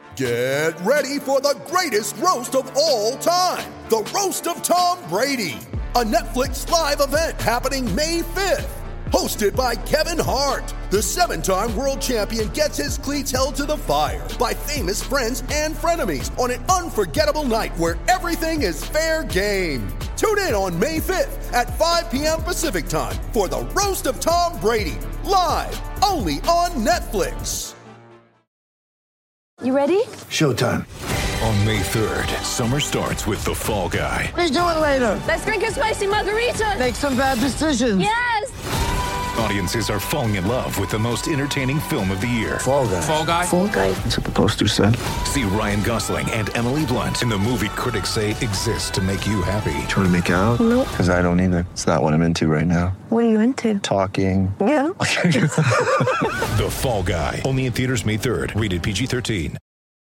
Get ready for the greatest roast of all time, the Roast of Tom Brady, a Netflix live event happening May 5th. Hosted by Kevin Hart, the 7-time world champion gets his cleats held to the fire by famous friends and frenemies on an unforgettable night where everything is fair game. Tune in on May 5th at 5 p.m. Pacific time for the Roast of Tom Brady, live only on Netflix. You ready? Showtime. On May 3rd, summer starts with The Fall Guy. Let's do it later. Let's drink a spicy margarita. Make some bad decisions. Yes! Audiences are falling in love with the most entertaining film of the year. Fall Guy. Fall Guy? Fall Guy. That's what the poster said. See Ryan Gosling and Emily Blunt in the movie critics say exists to make you happy. Trying to make it out? Nope. Because I don't either. It's not what I'm into right now. What are you into? Talking. Yeah. The Fall Guy. Only in theaters May 3rd. Rated PG-13.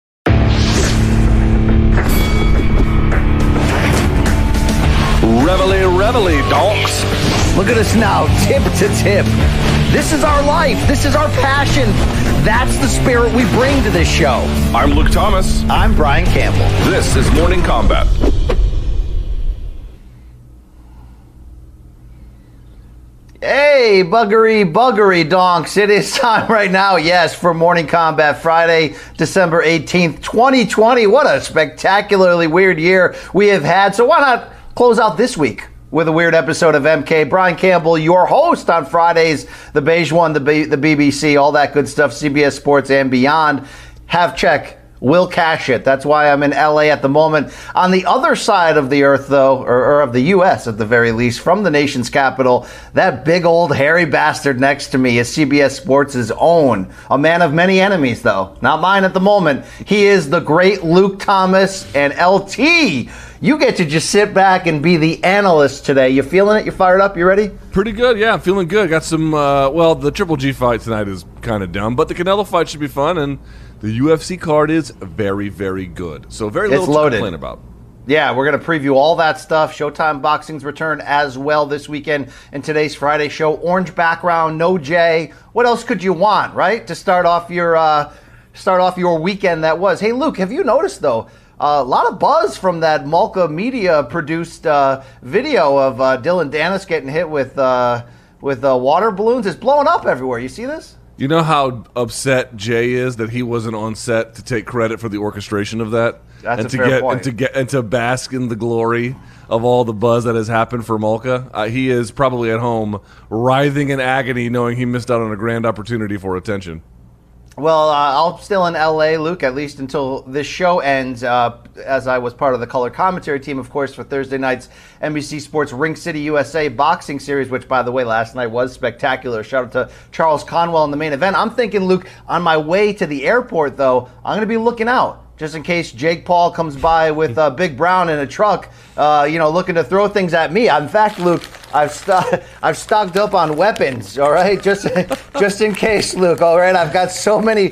Reveille, donks. Look at us now, tip to tip. This is our life. This is our passion. That's the spirit we bring to this show. I'm Luke Thomas. I'm Brian Campbell. This is Morning Combat. Hey, buggery donks. It is time right now, yes, for Morning Combat Friday, December 18th, 2020. What a spectacularly weird year we have had. So why not close out this week with a weird episode of MK. Brian Campbell, your host on Fridays, the Beige One, the BBC, all that good stuff, CBS Sports and beyond. Have check. Will cash it. That's why I'm in LA at the moment. On the other side of the earth, though, or of the U.S. at the very least, from the nation's capital, that big old hairy bastard next to me is CBS Sports' own. A man of many enemies, though. Not mine at the moment. He is the great Luke Thomas, and LT. You get to just sit back and be the analyst today. You feeling it? You fired up? You ready? Pretty good, yeah. I'm feeling good. Got some, the Triple G fight tonight is kind of dumb, but the Canelo fight should be fun, and the UFC card is very, very good. So very little to complain about. Yeah, we're going to preview all that stuff. Showtime Boxing's return as well this weekend. And today's Friday show, orange background, no J. What else could you want, right? To start off your weekend that was. Hey, Luke, have you noticed, though, a lot of buzz from that Malka Media produced video of Dylan Dennis getting hit with water balloons. It's blowing up everywhere. You see this? You know how upset Jay is that he wasn't on set to take credit for the orchestration of that? That's a fair point. And to bask in the glory of all the buzz that has happened for Malka. He is probably at home writhing in agony knowing he missed out on a grand opportunity for attention. Well, I'm still in L.A., Luke, at least until this show ends, as I was part of the color commentary team, of course, for Thursday night's NBC Sports Ring City USA boxing series, which, by the way, last night was spectacular. Shout out to Charles Conwell in the main event. I'm thinking, Luke, on my way to the airport, though, I'm going to be looking out, just in case Jake Paul comes by with Big Brown in a truck, looking to throw things at me. In fact, Luke, I've stocked up on weapons. All right, just in case, Luke. All right, I've got so many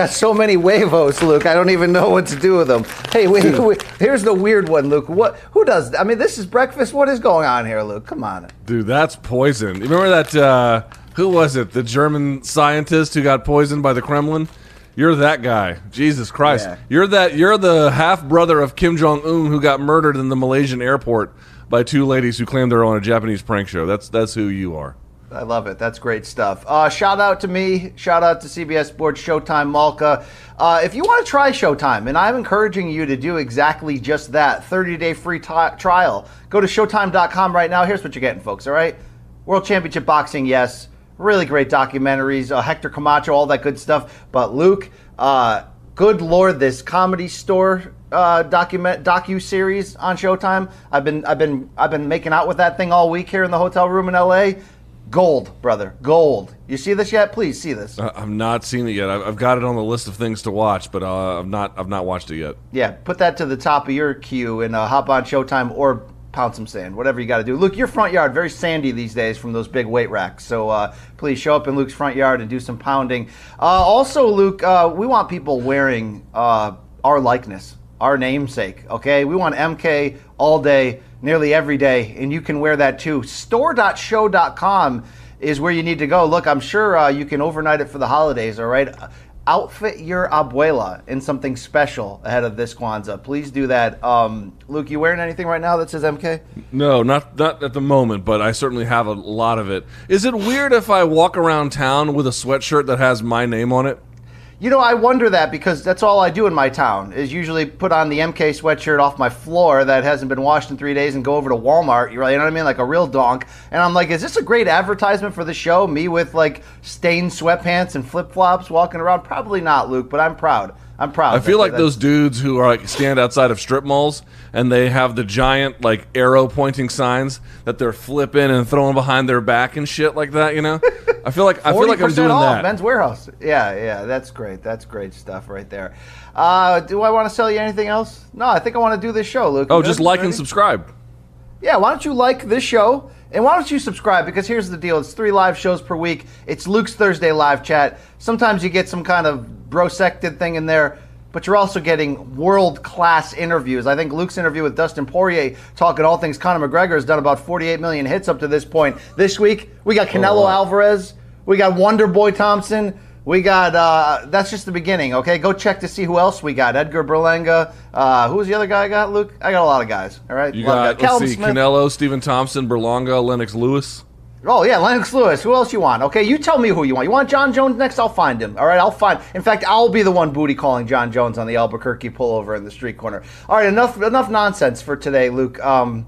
huevos, Luke. I don't even know what to do with them. Hey, wait, here's the weird one, Luke. Who does? I mean, this is breakfast. What is going on here, Luke? Come on, dude. That's poison. You remember that? Who was it? The German scientist who got poisoned by the Kremlin. You're that guy. Jesus Christ. Yeah. You're the half-brother of Kim Jong-un who got murdered in the Malaysian airport by two ladies who claimed they were on a Japanese prank show. That's who you are. I love it. That's great stuff. Shout out to me. Shout out to CBS Sports, Showtime, Malka. If you want to try Showtime, and I'm encouraging you to do exactly just that, 30-day free trial. Go to Showtime.com right now. Here's what you're getting, folks, all right? World Championship Boxing, yes. Really great documentaries, Hector Camacho, all that good stuff. But Luke, good Lord, this Comedy Store docu-series on Showtime. I've been making out with that thing all week here in the hotel room in LA. Gold, brother, gold. You see this yet? Please see this. I've not seen it yet. I've got it on the list of things to watch, but I've not watched it yet. Yeah, put that to the top of your queue and hop on Showtime or pound some sand, whatever you got to do. Luke, your front yard, very sandy these days from those big weight racks. So please show up in Luke's front yard and do some pounding. Also, Luke, we want people wearing our likeness, our namesake, okay? We want MK all day, nearly every day, and you can wear that too. Store.show.com is where you need to go. Look, I'm sure you can overnight it for the holidays, all right? outfit your abuela in something special ahead of this Kwanzaa. Please do that. Luke, you wearing anything right now that says MK? No, not at the moment, but I certainly have a lot of it. Is it weird if I walk around town with a sweatshirt that has my name on it? You know, I wonder that because that's all I do in my town is usually put on the MK sweatshirt off my floor that hasn't been washed in 3 days and go over to Walmart, you know what I mean, like a real donk. And I'm like, is this a great advertisement for the show? Me with like stained sweatpants and flip-flops walking around? Probably not, Luke, but I'm proud. I'm proud. I feel like those dudes who are like stand outside of strip malls and they have the giant like arrow pointing signs that they're flipping and throwing behind their back and shit like that, you know? I feel like I'm doing off, that. Men's Warehouse. Yeah, that's great. That's great stuff right there. Do I want to sell you anything else? No, I think I want to do this show, Luke. Oh, just like and subscribe. Yeah, why don't you like this show? And why don't you subscribe? Because here's the deal. It's 3 live shows per week. It's Luke's Thursday live chat. Sometimes you get some kind of brosected thing in there, but you're also getting world-class interviews. I think Luke's interview with Dustin Poirier, talking all things Conor McGregor, has done about 48 million hits up to this point. This week, we got Canelo Alvarez. We got Wonder Boy Thompson. We got, that's just the beginning, okay? Go check to see who else we got. Edgar Berlanga. Who was the other guy I got, Luke? I got a lot of guys, all right? You got, let's see, Canelo, Stephen Thompson, Berlanga, Lennox Lewis. Oh, yeah, Lennox Lewis. Who else you want? Okay, you tell me who you want. You want John Jones next? I'll find him. All right, In fact, I'll be the one booty calling John Jones on the Albuquerque pullover in the street corner. All right, enough nonsense for today, Luke. Got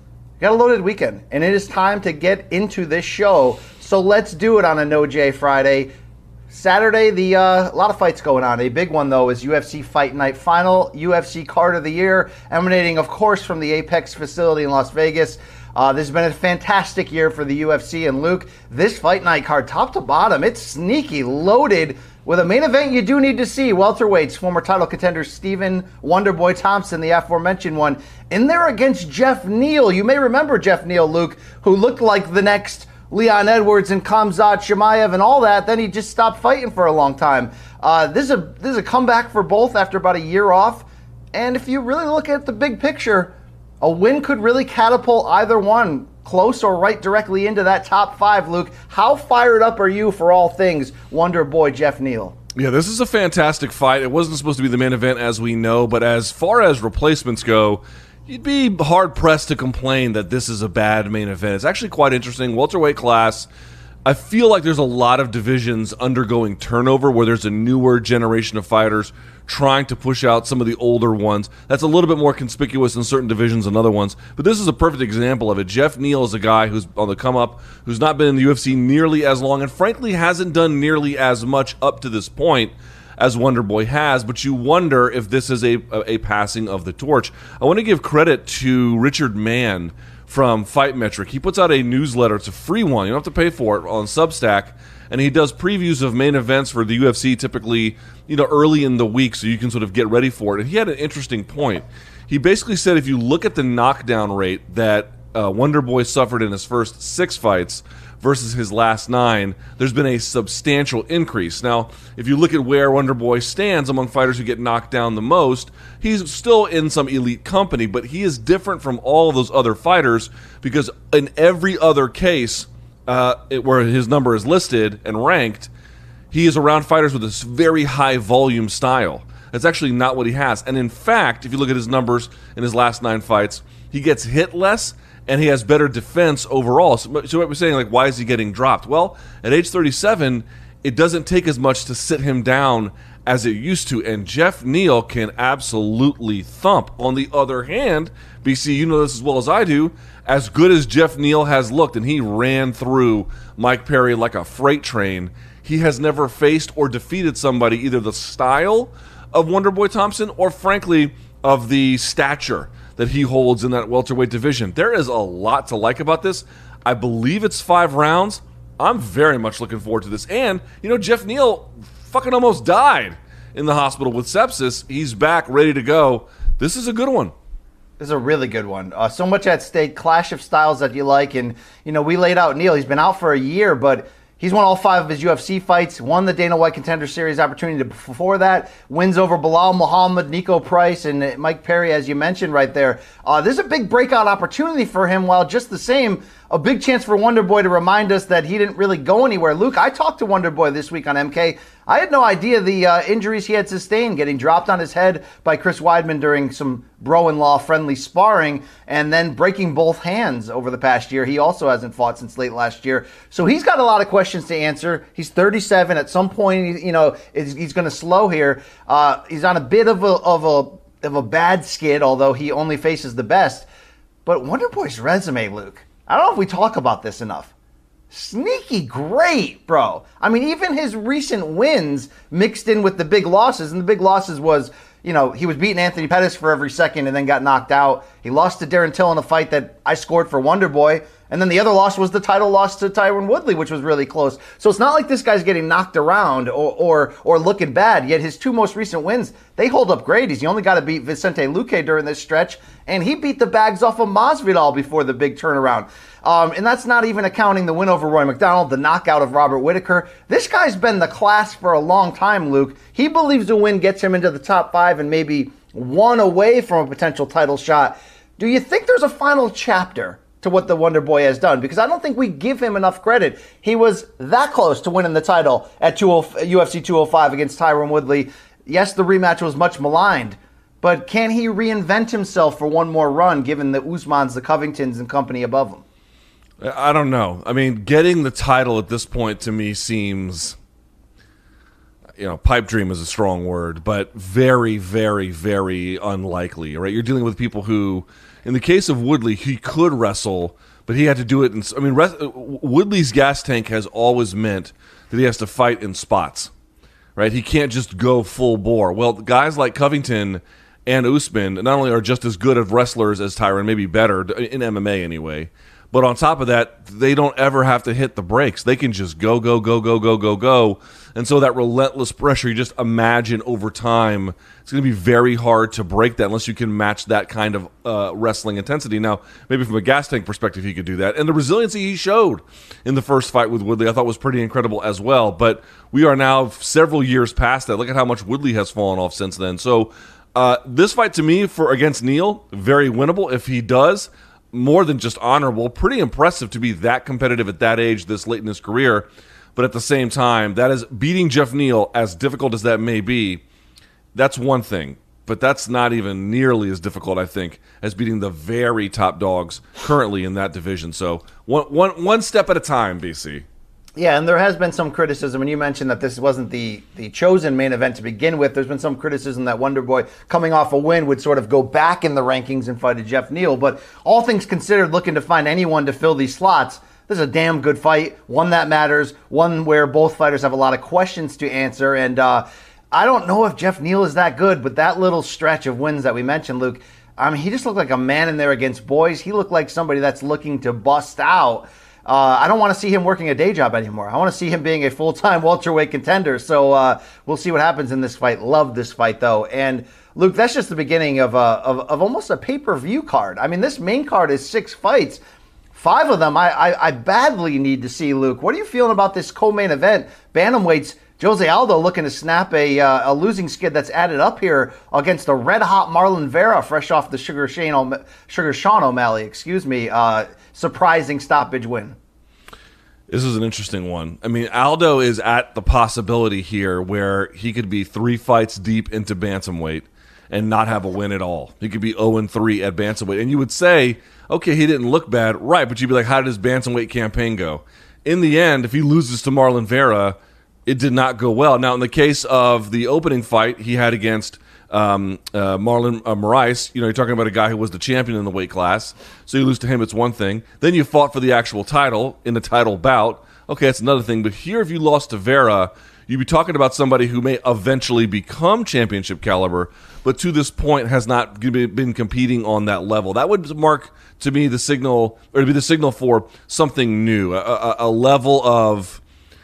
a loaded weekend, and it is time to get into this show. So let's do it on a No J Friday. Saturday, a lot of fights going on. A big one, though, is UFC Fight Night Final, UFC Card of the Year, emanating, of course, from the Apex facility in Las Vegas. This has been a fantastic year for the UFC, and Luke, this Fight Night card, top to bottom, it's sneaky, loaded with a main event you do need to see. Welterweights, former title contender Stephen Wonderboy Thompson, the aforementioned one, in there against Jeff Neal. You may remember Jeff Neal, Luke, who looked like the next Leon Edwards and Khamzat Chimaev and all that. Then he just stopped fighting for a long time. This is a comeback for both after about a year off. And if you really look at the big picture, a win could really catapult either one close or right directly into that top 5, Luke. How fired up are you for all things Wonder Boy Jeff Neal? Yeah, this is a fantastic fight. It wasn't supposed to be the main event, as we know, but as far as replacements go, you'd be hard-pressed to complain that this is a bad main event. It's actually quite interesting. Welterweight class, I feel like there's a lot of divisions undergoing turnover where there's a newer generation of fighters trying to push out some of the older ones. That's a little bit more conspicuous in certain divisions than other ones. But this is a perfect example of it. Jeff Neal is a guy who's on the come-up, who's not been in the UFC nearly as long, and frankly hasn't done nearly as much up to this point as Wonderboy has, but you wonder if this is a passing of the torch. I want to give credit to Richard Mann from Fight Metric. He puts out a newsletter. It's a free one. You don't have to pay for it, on Substack, and he does previews of main events for the UFC typically, early in the week so you can sort of get ready for it. And he had an interesting point. He basically said if you look at the knockdown rate that Wonderboy suffered in his first 6 fights versus his last 9, there's been a substantial increase. Now, if you look at where Wonderboy stands among fighters who get knocked down the most, he's still in some elite company, but he is different from all of those other fighters because in every other case where his number is listed and ranked, he is around fighters with this very high volume style. That's actually not what he has. And in fact, if you look at his numbers in his last 9 fights, he gets hit less and he has better defense overall. So what we're saying, like, why is he getting dropped? Well, at age 37, it doesn't take as much to sit him down as it used to, and Jeff Neal can absolutely thump. On the other hand, BC, you know this as well as I do, as good as Jeff Neal has looked, and he ran through Mike Perry like a freight train, he has never faced or defeated somebody either the style of Wonderboy Thompson or, frankly, of the stature that he holds in that welterweight division. There is a lot to like about this. I believe it's 5 rounds. I'm very much looking forward to this. And, Jeff Neal fucking almost died in the hospital with sepsis. He's back, ready to go. This is a good one. This is a really good one. So much at stake, clash of styles that you like. And, we laid out Neal. He's been out for a year, but he's won all 5 of his UFC fights, won the Dana White Contender Series opportunity before that, wins over Bilal Muhammad, Nico Price, and Mike Perry, as you mentioned right there. This is a big breakout opportunity for him, while just the same, a big chance for Wonder Boy to remind us that he didn't really go anywhere. Luke, I talked to Wonder Boy this week on MK. I had no idea the injuries he had sustained, getting dropped on his head by Chris Weidman during some bro-in-law friendly sparring, and then breaking both hands over the past year. He also hasn't fought since late last year. So he's got a lot of questions to answer. He's 37. At some point, he's going to slow here. He's on a bit of a bad skid, although he only faces the best. But Wonder Boy's resume, Luke, I don't know if we talk about this enough. Sneaky great, bro. I mean, even his recent wins mixed in with the big losses, and the big losses was, he was beating Anthony Pettis for every second and then got knocked out. He lost to Darren Till in a fight that I scored for Wonder Boy. And then the other loss was the title loss to Tyron Woodley, which was really close. So it's not like this guy's getting knocked around or looking bad, yet his two most recent wins, they hold up great. He's only got to beat Vicente Luque during this stretch, and he beat the bags off of Masvidal before the big turnaround. And that's not even accounting the win over Roy McDonald, the knockout of Robert Whittaker. This guy's been the class for a long time, Luke. He believes the win gets him into the top 5 and maybe one away from a potential title shot. Do you think there's a final chapter to what the Wonder Boy has done? Because I don't think we give him enough credit. He was that close to winning the title at UFC 205 against Tyron Woodley. Yes, the rematch was much maligned, but can he reinvent himself for one more run given the Usmans, the Covingtons, and company above him? I don't know. I mean, getting the title at this point to me seems, pipe dream is a strong word, but very, very, very unlikely, right? You're dealing with people who, in the case of Woodley, he could wrestle, but he had to do it Woodley's gas tank has always meant that he has to fight in spots, right? He can't just go full bore. Well, guys like Covington and Usman not only are just as good of wrestlers as Tyron, maybe better, in MMA anyway, but on top of that, they don't ever have to hit the brakes. They can just go. And so that relentless pressure, you just imagine over time, it's going to be very hard to break that unless you can match that kind of wrestling intensity. Now, maybe from a gas tank perspective, he could do that. And the resiliency he showed in the first fight with Woodley, I thought was pretty incredible as well. But we are now several years past that. Look at how much Woodley has fallen off since then. So this fight to me against Neal, very winnable if he does. More than just honorable, pretty impressive to be that competitive at that age, this late in his career. But at the same time, that is beating Jeff Neal, as difficult as that may be, that's one thing. But that's not even nearly as difficult, I think, as beating the very top dogs currently in that division. So one step at a time, BC. Yeah, and there has been some criticism, and you mentioned that this wasn't the chosen main event to begin with. There's been some criticism that Wonder Boy, coming off a win, would sort of go back in the rankings and fight a Jeff Neal. But all things considered, looking to find anyone to fill these slots, this is a damn good fight, one that matters, one where both fighters have a lot of questions to answer. And I don't know if Jeff Neal is that good, but that little stretch of wins that we mentioned, Luke, I mean, he just looked like a man in there against boys. He looked like somebody that's looking to bust out. I don't want to see him working a day job anymore. I want to see him being a full-time welterweight contender. So we'll see what happens in this fight. Love this fight, though. And, Luke, that's just the beginning of almost a pay-per-view card. I mean, this main card is 6 fights. 5 of them I badly need to see, Luke. What are you feeling about this co-main event? Bantamweights, Jose Aldo looking to snap a losing skid that's added up here against the red-hot Marlon Vera, fresh off the Sugar Sean O'Malley, surprising stoppage win. This is an interesting one. I mean, Aldo is at the possibility here where he could be 3 fights deep into bantamweight and not have a win at all. He could be 0-3 at bantamweight. And you would say, okay, he didn't look bad. Right, but you'd be like, how did his bantamweight campaign go? In the end, if he loses to Marlon Vera, it did not go well. Now, in the case of the opening fight he had against Marlon Moraes, you're talking about a guy who was the champion in the weight class. So you lose to him, it's one thing. Then you fought for the actual title in the title bout. Okay, that's another thing. But here, if you lost to Vera, you'd be talking about somebody who may eventually become championship caliber, but to this point has not been competing on that level. That would mark, to me, the signal, or to be the signal for something new, a level of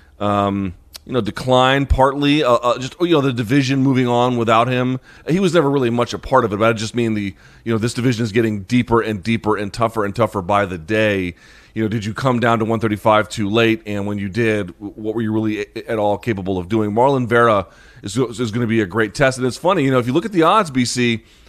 decline, partly the division moving on without him. He was never really much a part of it, but I just mean this division is getting deeper and deeper and tougher by the day. Did you come down to 135 too late? And when you did, what were you really at all capable of doing? Marlon Vera is going to be a great test. And it's funny, if you look at the odds, BC,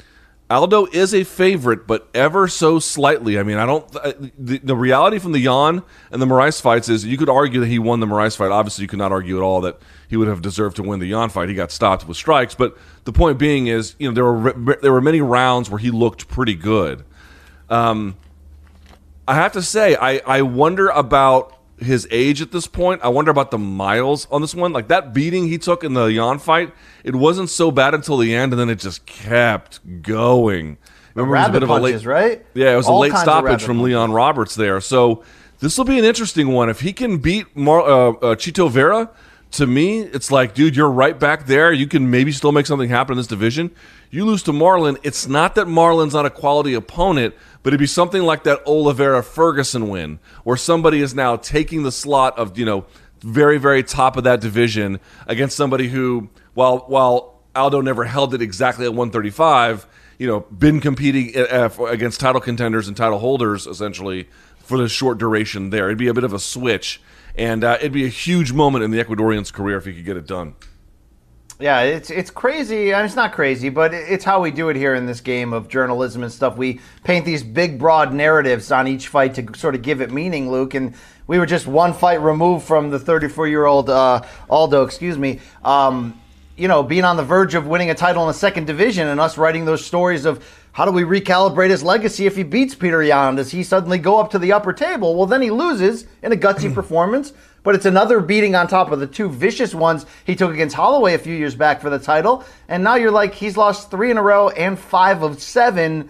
Aldo is a favorite, but ever so slightly. I mean, the reality from the Jan and the Moraes fights is you could argue that he won the Moraes fight. Obviously, you could not argue at all that he would have deserved to win the Jan fight. He got stopped with strikes. But the point being is, there were many rounds where he looked pretty good. I have to say, I wonder about his age at this point. I wonder about the miles on this one. Like that beating he took in the Jan fight, it wasn't so bad until the end, and then it just kept going. Remember, rabbit punches, right? Yeah, it was all a late stoppage from Leon Roberts there. So this will be an interesting one. If he can beat Chito Vera, to me, it's like, dude, you're right back there. You can maybe still make something happen in this division. You lose to Marlon. It's not that Marlon's not a quality opponent, but it'd be something like that Oliveira-Ferguson win, where somebody is now taking the slot of, very, very top of that division against somebody who, while Aldo never held it exactly at 135, been competing against title contenders and title holders, essentially, for the short duration there. It'd be a bit of a switch, and it'd be a huge moment in the Ecuadorian's career if he could get it done. Yeah, it's crazy. I mean, it's not crazy, but it's how we do it here in this game of journalism and stuff. We paint these big, broad narratives on each fight to sort of give it meaning, Luke. And we were just one fight removed from the 34-year-old Aldo, being on the verge of winning a title in the second division, and us writing those stories of how do we recalibrate his legacy if he beats Peter Yan? Does he suddenly go up to the upper table? Well, then he loses in a gutsy performance. But it's another beating on top of the two vicious ones he took against Holloway a few years back for the title. And now you're like, he's lost 3 in a row and 5 of 7.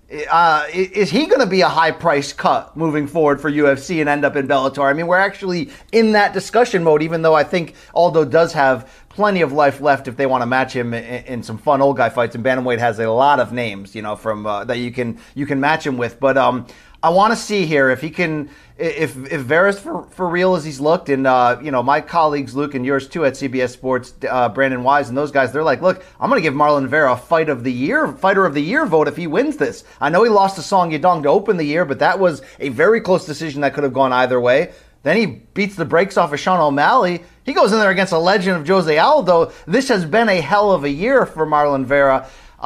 Is he going to be a high-price cut moving forward for UFC and end up in Bellator? I mean, we're actually in that discussion mode, even though I think Aldo does have plenty of life left if they want to match him in some fun old guy fights. And bantamweight has a lot of names, from that you can match him with. But I want to see here if he can, if Vera's for real as he's looked, and my colleagues Luke and yours too at CBS Sports, Brandon Wise and those guys, they're like, look, I'm going to give Marlon Vera a fighter of the year vote if he wins this. I know he lost to Song Yadong to open the year, but that was a very close decision that could have gone either way. Then he beats the brakes off of Sean O'Malley. He goes in there against a legend of Jose Aldo. This has been a hell of a year for Marlon Vera.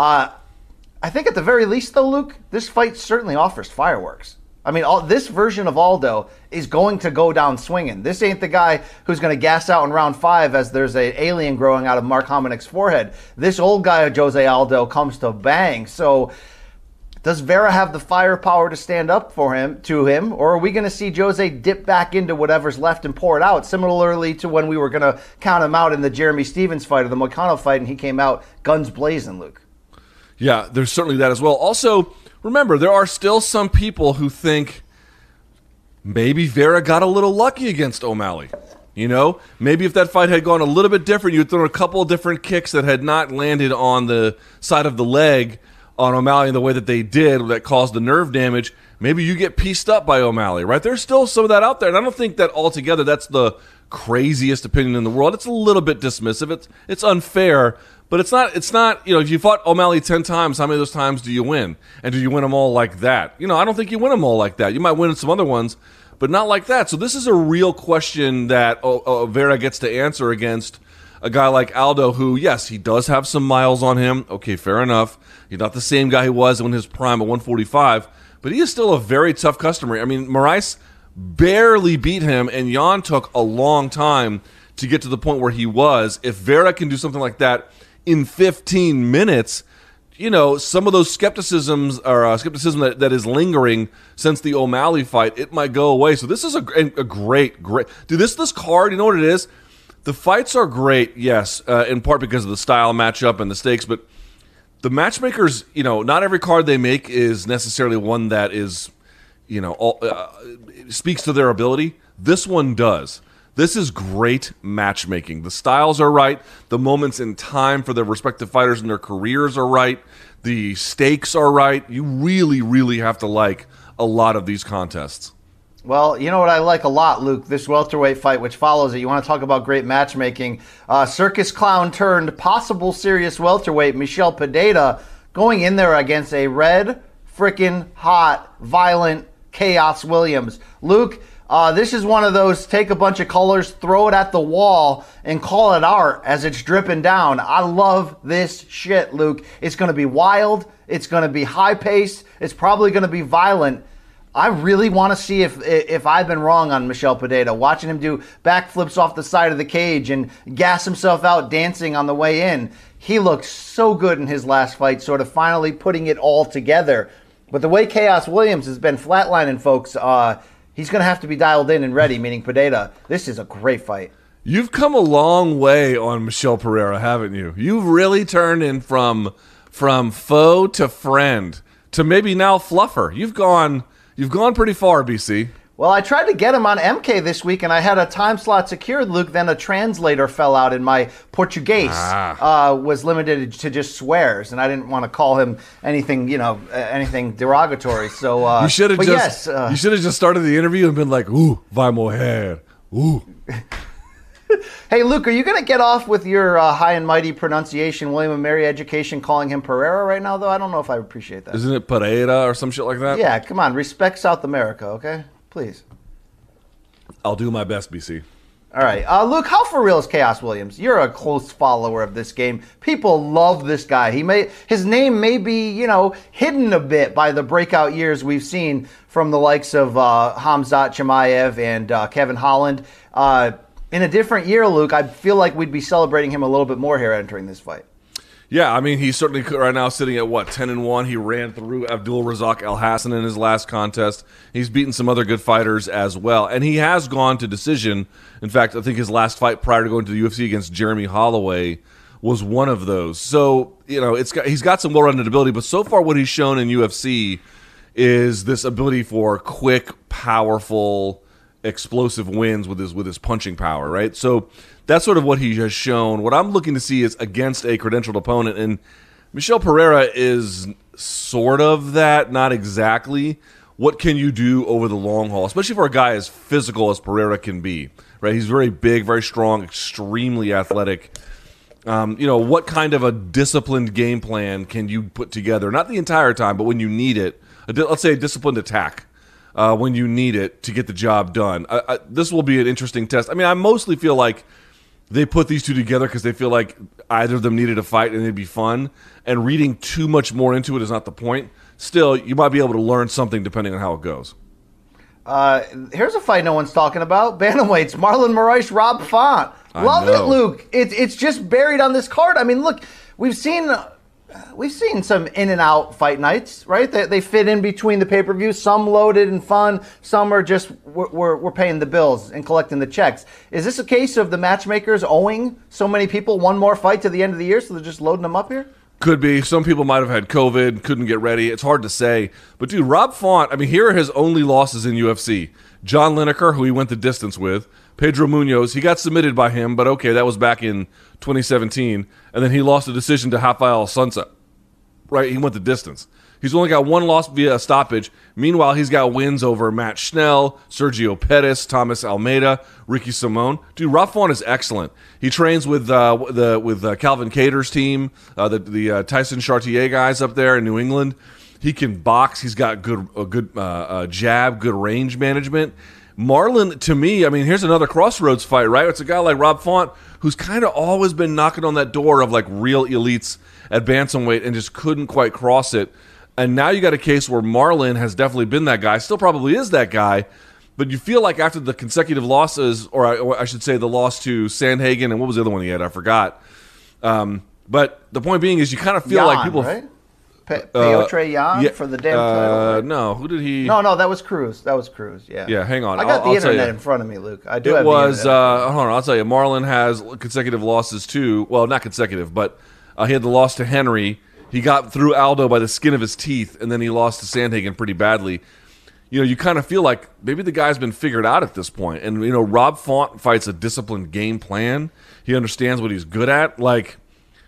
I think at the very least, though, Luke, this fight certainly offers fireworks. I mean, this version of Aldo is going to go down swinging. This ain't the guy who's going to gas out in round 5 as there's an alien growing out of Mark Hominick's forehead. This old guy, Jose Aldo, comes to bang. So does Vera have the firepower to stand up to him, or are we going to see Jose dip back into whatever's left and pour it out, similarly to when we were going to count him out in the Jeremy Stevens fight or the Moicano fight, and he came out guns blazing, Luke? Yeah, there's certainly that as well. Also, remember, there are still some people who think maybe Vera got a little lucky against O'Malley. Maybe if that fight had gone a little bit different, you'd thrown a couple of different kicks that had not landed on the side of the leg on O'Malley in the way that they did that caused the nerve damage. Maybe you get pieced up by O'Malley, right? There's still some of that out there, and I don't think that altogether that's the craziest opinion in the world. It's a little bit dismissive. It's unfair. But it's not, if you fought O'Malley 10 times, how many of those times do you win? And do you win them all like that? I don't think you win them all like that. You might win some other ones, but not like that. So this is a real question that Vera gets to answer against a guy like Aldo who, yes, he does have some miles on him. Okay, fair enough. He's not the same guy he was in his prime at 145, but he is still a very tough customer. I mean, Moraes barely beat him, and Yan took a long time to get to the point where he was. If Vera can do something like that in 15 minutes, some of those skepticism that is lingering since the O'Malley fight, it might go away. So this is a great. Dude, this card, you know what it is? The fights are great, yes, in part because of the style matchup and the stakes, but the matchmakers, not every card they make is necessarily one that is, speaks to their ability. This one does. This is great matchmaking. The styles are right. The moments in time for their respective fighters and their careers are right. The stakes are right. You really, really have to like a lot of these contests. Well, you know what I like a lot, Luke? This welterweight fight, which follows it. You want to talk about great matchmaking. Circus clown turned possible serious welterweight, Michel Pereira, going in there against a red, frickin' hot, violent Chaos Williams. Luke, This is one of those take a bunch of colors, throw it at the wall, and call it art as it's dripping down. I love this shit, Luke. It's going to be wild. It's going to be high-paced. It's probably going to be violent. I really want to see if I've been wrong on Michel Pineda, watching him do backflips off the side of the cage and gas himself out dancing on the way in. He looked so good in his last fight, sort of finally putting it all together. But the way Chaos Williams has been flatlining folks, he's going to have to be dialed in and ready, meaning Pineda. This is a great fight. You've come a long way on Michel Pereira, haven't you? You've really turned in from foe to friend to maybe now fluffer. You've gone pretty far, BC. Well, I tried to get him on MK this week, and I had a time slot secured, Luke. Then a translator fell out, and my Portuguese was limited to just swears, and I didn't want to call him anything, anything derogatory. So you should have just started the interview and been like, "Ooh, vai morrer, ooh." Hey, Luke, are you going to get off with your high and mighty pronunciation, William & Mary education, calling him Pereira right now, though? I don't know if I appreciate that. Isn't it Pereira or some shit like that? Yeah, come on. Respect South America, okay? Please. I'll do my best, BC. All right. Luke, how for real is Chaos Williams? You're a close follower of this game. People love this guy. His name may be, hidden a bit by the breakout years we've seen from the likes of Khamzat Chimaev and Kevin Holland. In a different year, Luke, I feel like we'd be celebrating him a little bit more here entering this fight. Yeah, I mean, he's certainly right now sitting at, 10-1. He ran through Abdul Razak Al Hassan in his last contest. He's beaten some other good fighters as well. And he has gone to decision. In fact, I think his last fight prior to going to the UFC against Jeremy Holloway was one of those. So, he's got some well-rounded ability, but so far what he's shown in UFC is this ability for quick, powerful, explosive wins with his punching power, right? So that's sort of what he has shown. What I'm looking to see is against a credentialed opponent, and Michel Pereira is sort of that, not exactly. What can you do over the long haul, especially for a guy as physical as Pereira can be, right? He's very big, very strong, extremely athletic. What kind of a disciplined game plan can you put together? Not the entire time, but when you need it. Let's say a disciplined attack. When you need it to get the job done. This will be an interesting test. I mean, I mostly feel like they put these two together because they feel like either of them needed a fight and it'd be fun. And reading too much more into it is not the point. Still, you might be able to learn something depending on how it goes. Here's a fight no one's talking about. Bantamweights, Marlon Moraes, Rob Font. Love it, Luke. It's just buried on this card. I mean, look, we've seen some in and out fight nights, right? They fit in between the pay-per-views. Some loaded and fun. Some are just we're paying the bills and collecting the checks. Is this a case of the matchmakers owing so many people one more fight to the end of the year, so they're just loading them up here? Could be. Some people might have had COVID, couldn't get ready. It's hard to say. But, dude, Rob Font, I mean, here are his only losses in UFC. John Lineker, who he went the distance with. Pedro Munoz, he got submitted by him, but okay, that was back in 2017. And then he lost a decision to Rafael Sunset. Right? He went the distance. He's only got one loss via a stoppage. Meanwhile, he's got wins over Matt Schnell, Sergio Pettis, Thomas Almeida, Ricky Simone. Dude, Rob Font is excellent. He trains with Calvin Cater's team, the Tyson Chartier guys up there in New England. He can box. He's got good jab, good range management. Marlon, to me, I mean, here's another crossroads fight, right? It's a guy like Rob Font who's kind of always been knocking on that door of like real elites at bantamweight and just couldn't quite cross it. And now you got a case where Marlon has definitely been that guy, still probably is that guy, but you feel like after the consecutive losses, or I should say the loss to Sandhagen, and what was the other one he had? I forgot. But the point being is you kind of feel like people... Right? Petr Yan for the damn title. Right? No, who did he... No, that was Cruz. Yeah. Yeah, hang on. I got the internet in front of me, Luke. I do have the internet. Hold on, I'll tell you. Marlon has consecutive losses too. Well, not consecutive, but he had the loss to Henry. He got through Aldo by the skin of his teeth, and then he lost to Sandhagen pretty badly. You kind of feel like maybe the guy's been figured out at this point. And, Rob Font fights a disciplined game plan. He understands what he's good at. Like,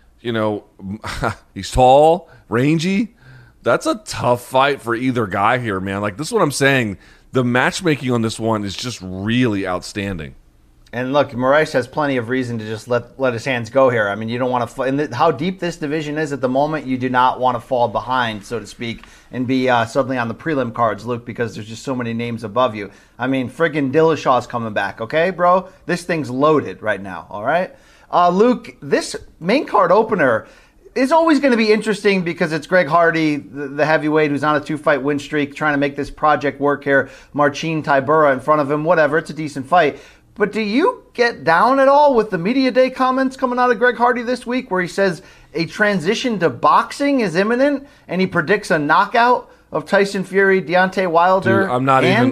he's tall, rangy. That's a tough fight for either guy here, man. Like, this is what I'm saying. The matchmaking on this one is just really outstanding. And look, Moraes has plenty of reason to just let his hands go here. I mean, you don't want to. And how deep this division is at the moment, you do not want to fall behind, so to speak, and be suddenly on the prelim cards, Luke, because there's just so many names above you. I mean, friggin' Dillashaw's coming back, okay, bro? This thing's loaded right now, all right? Luke, this main card opener is always going to be interesting because it's Greg Hardy, the heavyweight who's on a 2-fight win streak, trying to make this project work here. Marcin Tybura in front of him, whatever. It's a decent fight. But do you get down at all with the media day comments coming out of Greg Hardy this week where he says a transition to boxing is imminent and he predicts a knockout of Tyson Fury, Deontay Wilder? Dude, I'm not even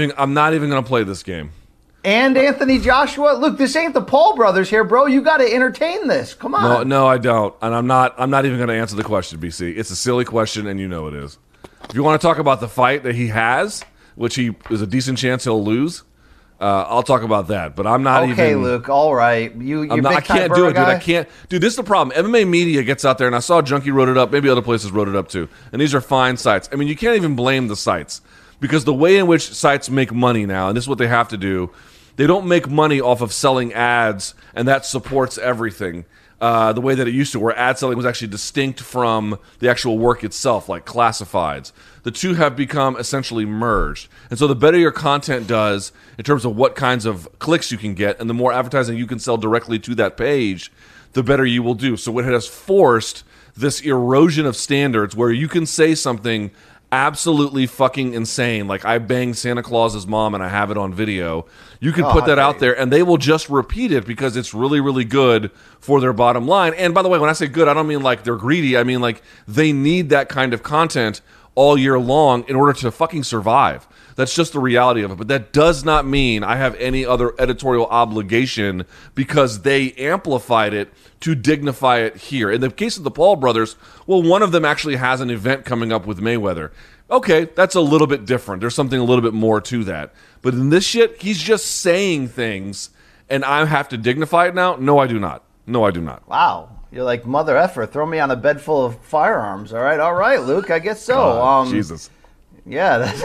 going to play this game. And Anthony Joshua? Look, this ain't the Paul brothers here, bro. You got to entertain this. Come on. No, I don't. And I'm not even going to answer the question, BC. It's a silly question, and you know it is. If you want to talk about the fight that he has, which he is a decent chance he'll lose, I'll talk about that. But I'm not even. Okay, Luke. All right. I can't do it, dude. I can't. Dude, this is the problem. MMA media gets out there, and I saw Junkie wrote it up. Maybe other places wrote it up too. And these are fine sites. I mean, you can't even blame the sites because the way in which sites make money now, and this is what they have to do. They don't make money off of selling ads, and that supports everything the way that it used to, where ad selling was actually distinct from the actual work itself, like classifieds. The two have become essentially merged. And so the better your content does in terms of what kinds of clicks you can get and the more advertising you can sell directly to that page, the better you will do. So it has forced this erosion of standards where you can say something absolutely fucking insane, like I banged Santa Claus's mom and I have it on video. You can put that out there and they will just repeat it because it's really, really good for their bottom line. And by the way, when I say good, I don't mean like they're greedy. I mean like they need that kind of content all year long in order to fucking survive. That's just the reality of it. But that does not mean I have any other editorial obligation because they amplified it to dignify it here. In the case of the Paul brothers, well, one of them actually has an event coming up with Mayweather. Okay, that's a little bit different. There's something a little bit more to that. But in this shit, he's just saying things, and I have to dignify it now? No, I do not. No, I do not. Wow. You're like, mother effer, throw me on a bed full of firearms. All right, Luke, I guess so. Jesus. Yeah, that's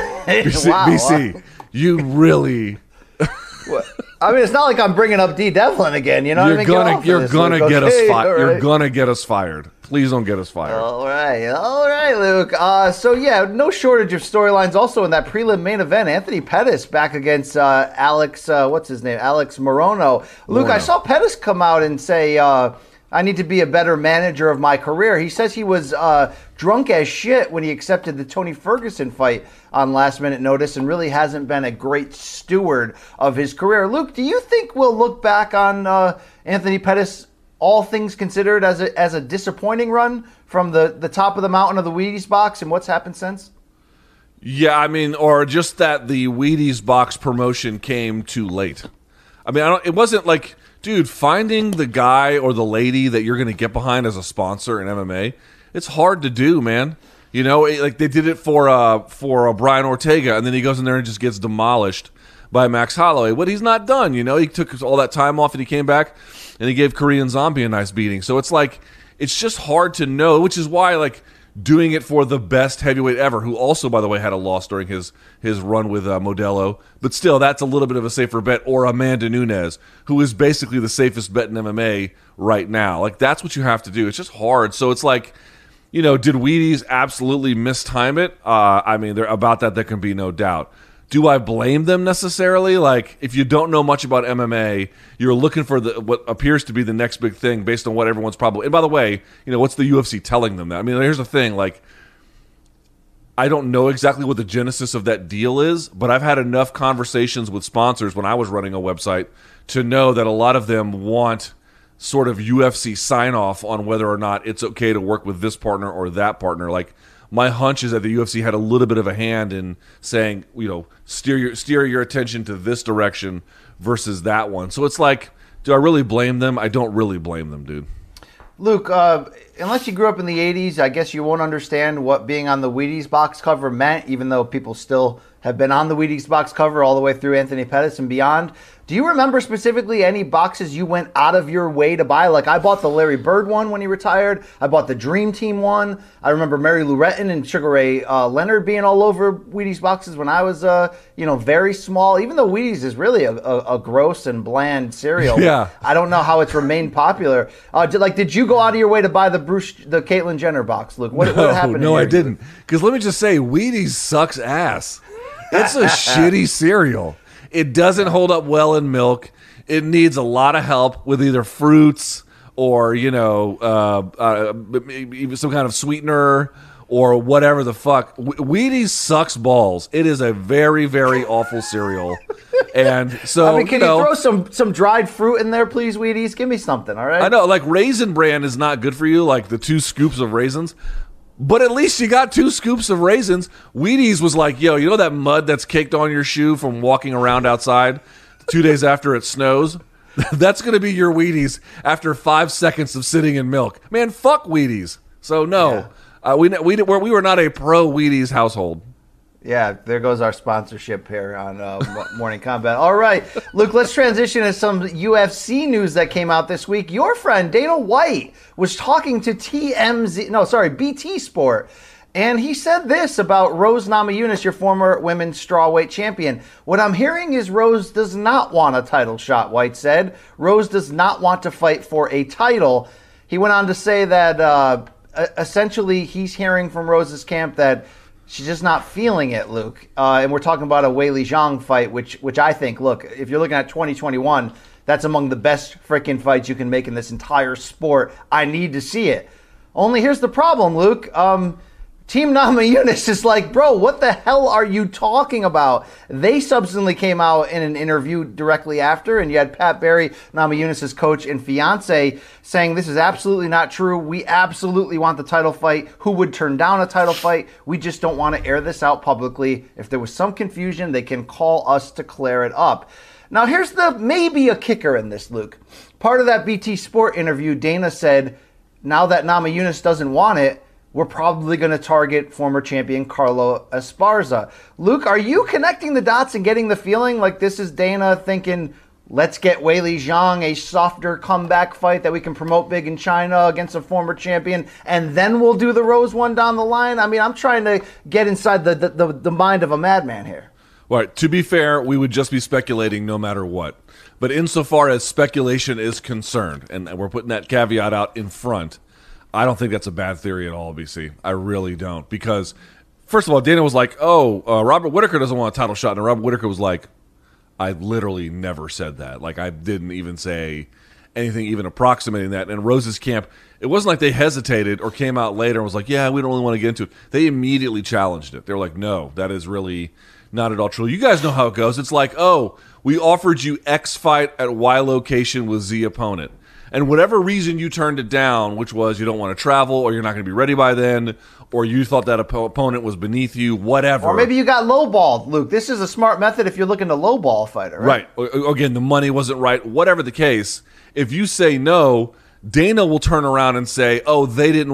BC, you really... I mean, it's not like I'm bringing up D. Devlin again. You know what I mean? You're gonna get us fired. You're gonna get us fired. Please don't get us fired. All right, Luke. So yeah, no shortage of storylines. Also in that prelim main event, Anthony Pettis back against Alex. What's his name? Alex Morono. Luke, I saw Pettis come out and say, I need to be a better manager of my career. He says he was drunk as shit when he accepted the Tony Ferguson fight on last minute notice and really hasn't been a great steward of his career. Luke, do you think we'll look back on Anthony Pettis, all things considered, as a disappointing run from the top of the mountain of the Wheaties box and what's happened since? Yeah, I mean, or just that the Wheaties box promotion came too late. I mean, it wasn't like... Dude, finding the guy or the lady that you're going to get behind as a sponsor in MMA, it's hard to do, man. You know, like they did it for Brian Ortega, and then he goes in there and just gets demolished by Max Holloway. But he's not done, you know. He took all that time off and he came back, and he gave Korean Zombie a nice beating. So it's like, it's just hard to know, which is why, like, doing it for the best heavyweight ever, who also, by the way, had a loss during his run with Modelo. But still, that's a little bit of a safer bet. Or Amanda Nunes, who is basically the safest bet in MMA right now. Like, that's what you have to do. It's just hard. So it's like, you know, did Wheaties absolutely mistime it? I mean, about that, there can be no doubt. Do I blame them necessarily? Like, if you don't know much about MMA, you're looking for what appears to be the next big thing based on what everyone's probably... And by the way, you know, what's the UFC telling them that? I mean, here's the thing, like, I don't know exactly what the genesis of that deal is, but I've had enough conversations with sponsors when I was running a website to know that a lot of them want sort of UFC sign-off on whether or not it's okay to work with this partner or that partner. Like, my hunch is that the UFC had a little bit of a hand in saying, you know, steer your attention to this direction versus that one. So it's like, do I really blame them? I don't really blame them, dude. Luke, unless you grew up in the 80s, I guess you won't understand what being on the Wheaties box cover meant, even though people still have been on the Wheaties box cover all the way through Anthony Pettis and beyond. Do you remember specifically any boxes you went out of your way to buy? Like, I bought the Larry Bird one when he retired. I bought the Dream Team one. I remember Mary Lou Retton and Sugar Ray Leonard being all over Wheaties boxes when I was, very small. Even though Wheaties is really a gross and bland cereal. Yeah. I don't know how it's remained popular. Did you go out of your way to buy the Caitlyn Jenner box, Luke? What happened? No, I didn't. Because let me just say, Wheaties sucks ass. It's a shitty cereal. It doesn't hold up well in milk. It needs a lot of help with either fruits or, some kind of sweetener or whatever the fuck. Wheaties sucks balls. It is a very, very awful cereal. And so, can you throw some dried fruit in there, please, Wheaties? Give me something, all right? I know, like Raisin Bran is not good for you, like the 2 scoops of raisins. But at least you got 2 scoops of raisins. Wheaties was like, you know that mud that's caked on your shoe from walking around outside 2 days after it snows? That's going to be your Wheaties after 5 seconds of sitting in milk. Man, fuck Wheaties. So no, we were not a pro Wheaties household. Yeah, there goes our sponsorship here on Morning Combat. All right, Luke, let's transition to some UFC news that came out this week. Your friend Dana White was talking to BT Sport, and he said this about Rose Namajunas, your former women's strawweight champion. What I'm hearing is Rose does not want a title shot, White said. Rose does not want to fight for a title. He went on to say that essentially he's hearing from Rose's camp that she's just not feeling it, Luke. And we're talking about a Weili Zhang fight, which I think, look, if you're looking at 2021, that's among the best freaking fights you can make in this entire sport. I need to see it. Only here's the problem, Luke. Team Namajunas is like, bro, what the hell are you talking about? They subsequently came out in an interview directly after, and you had Pat Barry, Namajunas' coach and fiance, saying this is absolutely not true. We absolutely want the title fight. Who would turn down a title fight? We just don't want to air this out publicly. If there was some confusion, they can call us to clear it up. Now, here's maybe a kicker in this, Luke. Part of that BT Sport interview, Dana said, now that Namajunas doesn't want it, we're probably going to target former champion Carlo Esparza. Luke, are you connecting the dots and getting the feeling like this is Dana thinking, let's get Weili Zhang a softer comeback fight that we can promote big in China against a former champion, and then we'll do the Rose one down the line? I mean, I'm trying to get inside the mind of a madman here. Right. To be fair, we would just be speculating no matter what. But insofar as speculation is concerned, and we're putting that caveat out in front, I don't think that's a bad theory at all, BC. I really don't. Because, first of all, Dana was like, Robert Whittaker doesn't want a title shot. And Robert Whittaker was like, I literally never said that. Like, I didn't even say anything even approximating that. And Rose's camp, it wasn't like they hesitated or came out later and was like, yeah, we don't really want to get into it. They immediately challenged it. They were like, no, that is really not at all true. You guys know how it goes. It's like, we offered you X fight at Y location with Z opponent. And whatever reason you turned it down, which was you don't want to travel or you're not going to be ready by then, or you thought that opponent was beneath you, whatever. Or maybe you got lowballed, Luke. This is a smart method if you're looking to lowball a fighter, right? Right. Again, the money wasn't right. Whatever the case, if you say no, Dana will turn around and say, they didn't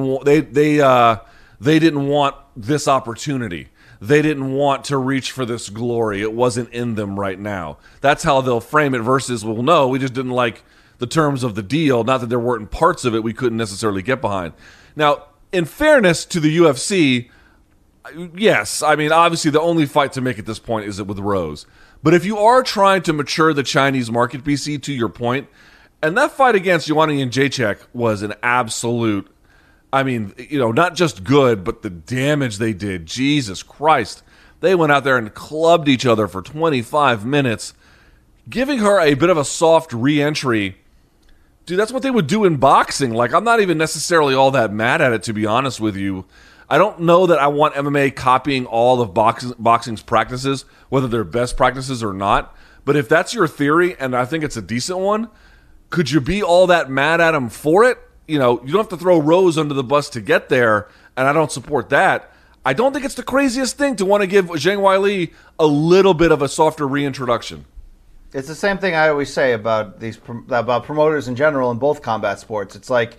want this opportunity. They didn't want to reach for this glory. It wasn't in them right now. That's how they'll frame it versus, well, no, we just didn't like the terms of the deal. Not that there weren't parts of it we couldn't necessarily get behind. Now, in fairness to the UFC, yes, I mean, obviously the only fight to make at this point is with Rose. But if you are trying to mature the Chinese market, BC, to your point, and that fight against Joanna Jędrzejczyk was an absolute, I mean, not just good, but the damage they did. Jesus Christ. They went out there and clubbed each other for 25 minutes, giving her a bit of a soft re-entry. Dude, that's what they would do in boxing. Like, I'm not even necessarily all that mad at it, to be honest with you. I don't know that I want MMA copying all of boxing's practices, whether they're best practices or not. But if that's your theory, and I think it's a decent one, could you be all that mad at him for it? You don't have to throw Rose under the bus to get there, and I don't support that. I don't think it's the craziest thing to want to give Zhang Weili a little bit of a softer reintroduction. It's the same thing I always say about promoters in general in both combat sports. It's like,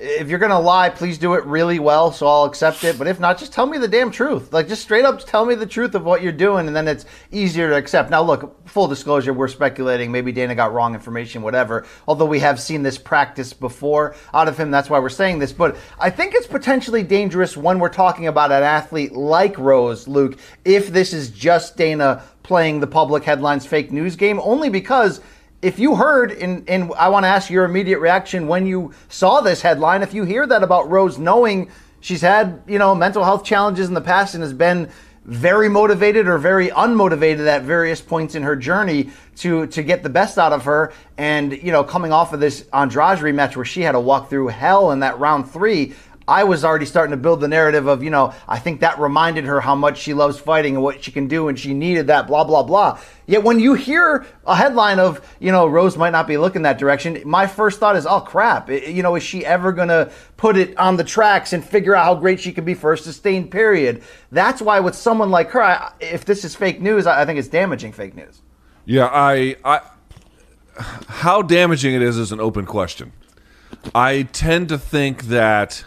if you're going to lie, please do it really well, so I'll accept it. But if not, just tell me the damn truth. Like, just straight up tell me the truth of what you're doing, and then it's easier to accept. Now, look, full disclosure, we're speculating. Maybe Dana got wrong information, whatever. Although we have seen this practice before out of him. That's why we're saying this. But I think it's potentially dangerous when we're talking about an athlete like Rose, Luke, if this is just Dana playing the public headlines fake news game, only because if you heard, and I want to ask your immediate reaction when you saw this headline, if you hear that about Rose, knowing she's had, mental health challenges in the past and has been very motivated or very unmotivated at various points in her journey to get the best out of her, and, coming off of this Andrade rematch where she had to walk through hell in that round 3, I was already starting to build the narrative of, I think that reminded her how much she loves fighting and what she can do, and she needed that, blah, blah, blah. Yet when you hear a headline of, Rose might not be looking that direction, my first thought is, oh, crap. Is she ever going to put it on the tracks and figure out how great she can be for a sustained period? That's why with someone like her, if this is fake news, I think it's damaging fake news. Yeah, how damaging it is an open question. I tend to think that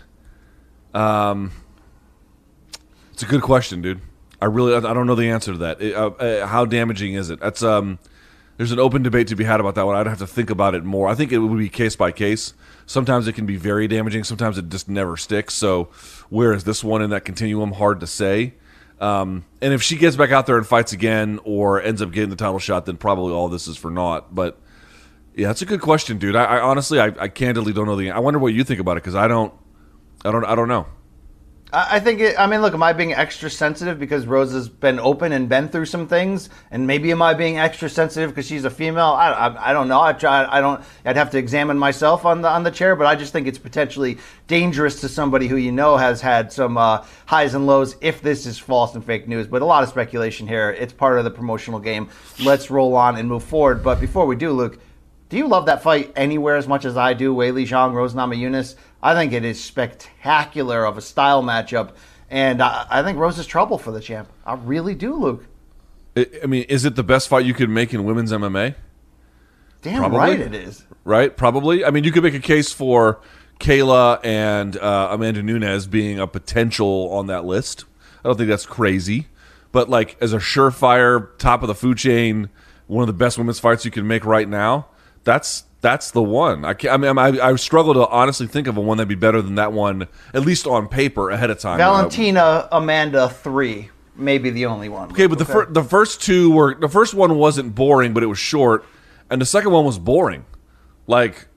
it's a good question, dude. I don't know the answer to that. How damaging is it? That's there's an open debate to be had about that one. I'd have to think about it more. I think it would be case by case. Sometimes it can be very damaging. Sometimes it just never sticks. So where is this one in that continuum? Hard to say. And if she gets back out there and fights again or ends up getting the title shot, then probably all this is for naught. But yeah, that's a good question, dude. I honestly, I candidly don't know I wonder what you think about it, because I don't know. I think look, am I being extra sensitive because Rose has been open and been through some things, and maybe am I being extra sensitive because she's a female? I don't know. I'd have to examine myself on the chair, but I just think it's potentially dangerous to somebody who has had some highs and lows if this is false and fake news. But a lot of speculation here. It's part of the promotional game. Let's roll on and move forward. But before we do, Luke, do you love that fight anywhere as much as I do? Weili Zhang, Rose Namajunas. I think it is spectacular of a style matchup, and I think Rose is trouble for the champ. I really do, Luke. Is it the best fight you could make in women's MMA? Damn Probably. Right it is. Right? Probably. You could make a case for Kayla and Amanda Nunes being a potential on that list. I don't think that's crazy. But, as a surefire, top of the food chain, one of the best women's fights you can make right now, that's the one. I struggle to honestly think of a one that'd be better than that one, at least on paper ahead of time. Valentina Amanda 3, maybe the only one. Okay, but the first two were, the first one wasn't boring, but it was short, and the second one was boring. It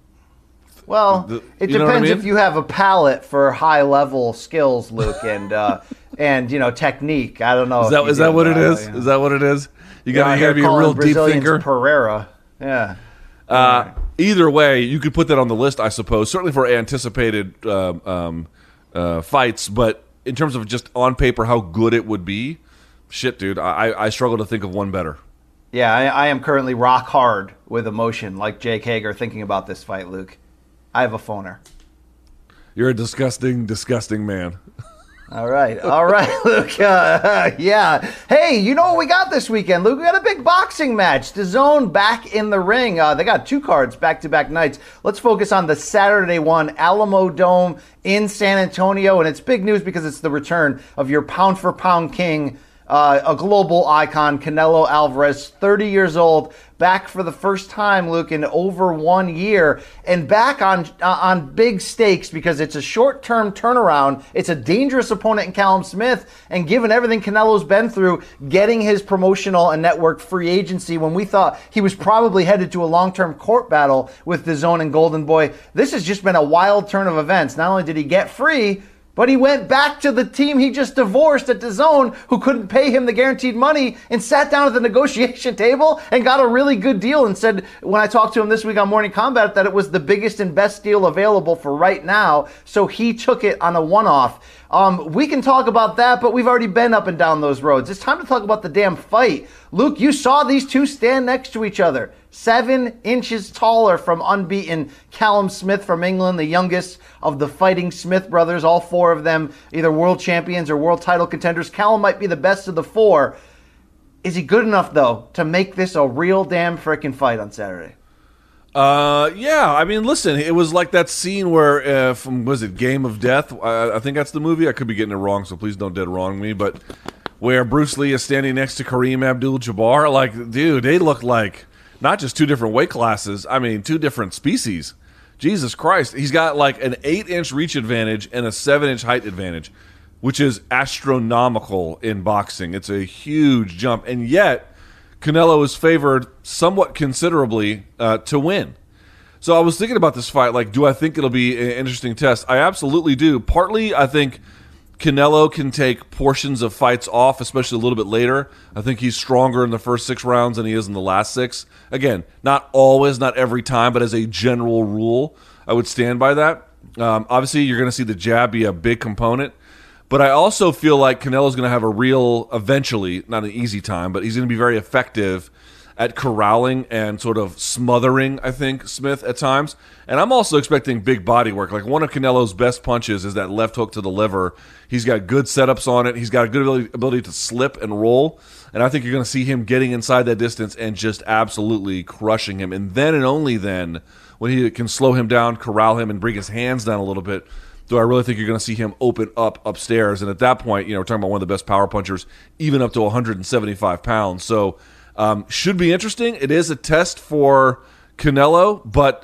depends if you have a palate for high level skills, Luke, and technique. I don't know. Is that what it is? Is that what it is? You gotta be a real deep thinker. Pereira, yeah. Either way, you could put that on the list, I suppose. Certainly for anticipated fights, but in terms of just on paper how good it would be, shit, dude, I struggle to think of one better. Yeah, I am currently rock hard with emotion, like Jake Hager, thinking about this fight, Luke. I have a phoner. You're a disgusting, disgusting man. All right, Luke. Yeah. Hey, you know what we got this weekend, Luke? We got a big boxing match. DAZN back in the ring. They got 2 cards back-to-back nights. Let's focus on the Saturday one, Alamo Dome in San Antonio. And it's big news because it's the return of your pound-for-pound king, a global icon, Canelo Alvarez, 30 years old, back for the first time, Luke, in over 1 year, and back on big stakes because it's a short-term turnaround. It's a dangerous opponent in Callum Smith, and given everything Canelo's been through, getting his promotional and network free agency when we thought he was probably headed to a long-term court battle with DAZN and Golden Boy, this has just been a wild turn of events. Not only did he get free, but he went back to the team he just divorced at DAZN, who couldn't pay him the guaranteed money, and sat down at the negotiation table and got a really good deal, and said, when I talked to him this week on Morning Combat, that it was the biggest and best deal available for right now. So he took it on a one-off. We can talk about that, but we've already been up and down those roads. It's time to talk about the damn fight. Luke, you saw these two stand next to each other. 7 inches taller from unbeaten Callum Smith from England, the youngest of the Fighting Smith brothers, all 4 of them either world champions or world title contenders. Callum might be the best of the 4. Is he good enough, though, to make this a real damn frickin' fight on Saturday? Yeah, I mean, listen, it was like that scene where, was it Game of Death? I think that's the movie. I could be getting it wrong, so please don't dead wrong me. But where Bruce Lee is standing next to Kareem Abdul-Jabbar, like, dude, they look like not just two different weight classes. I mean, two different species. Jesus Christ. He's got like an 8-inch reach advantage and a 7-inch height advantage, which is astronomical in boxing. It's a huge jump. And yet, Canelo is favored somewhat considerably to win. So I was thinking about this fight, like, do I think it'll be an interesting test? I absolutely do. Partly, I think Canelo can take portions of fights off, especially a little bit later. I think he's stronger in the first 6 rounds than he is in the last 6. Again, not always, not every time, but as a general rule, I would stand by that. Obviously, you're going to see the jab be a big component. But I also feel like Canelo's going to have a real, eventually, not an easy time, but he's going to be very effective at corralling and sort of smothering, I think, Smith at times. And I'm also expecting big body work. Like, one of Canelo's best punches is that left hook to the liver. He's got good setups on it. He's got a good ability to slip and roll. And I think you're going to see him getting inside that distance and just absolutely crushing him. And then and only then, when he can slow him down, corral him, and bring his hands down a little bit, do I really think you're going to see him open up upstairs. And at that point, we're talking about one of the best power punchers, even up to 175 pounds. So, should be interesting. It is a test for Canelo, but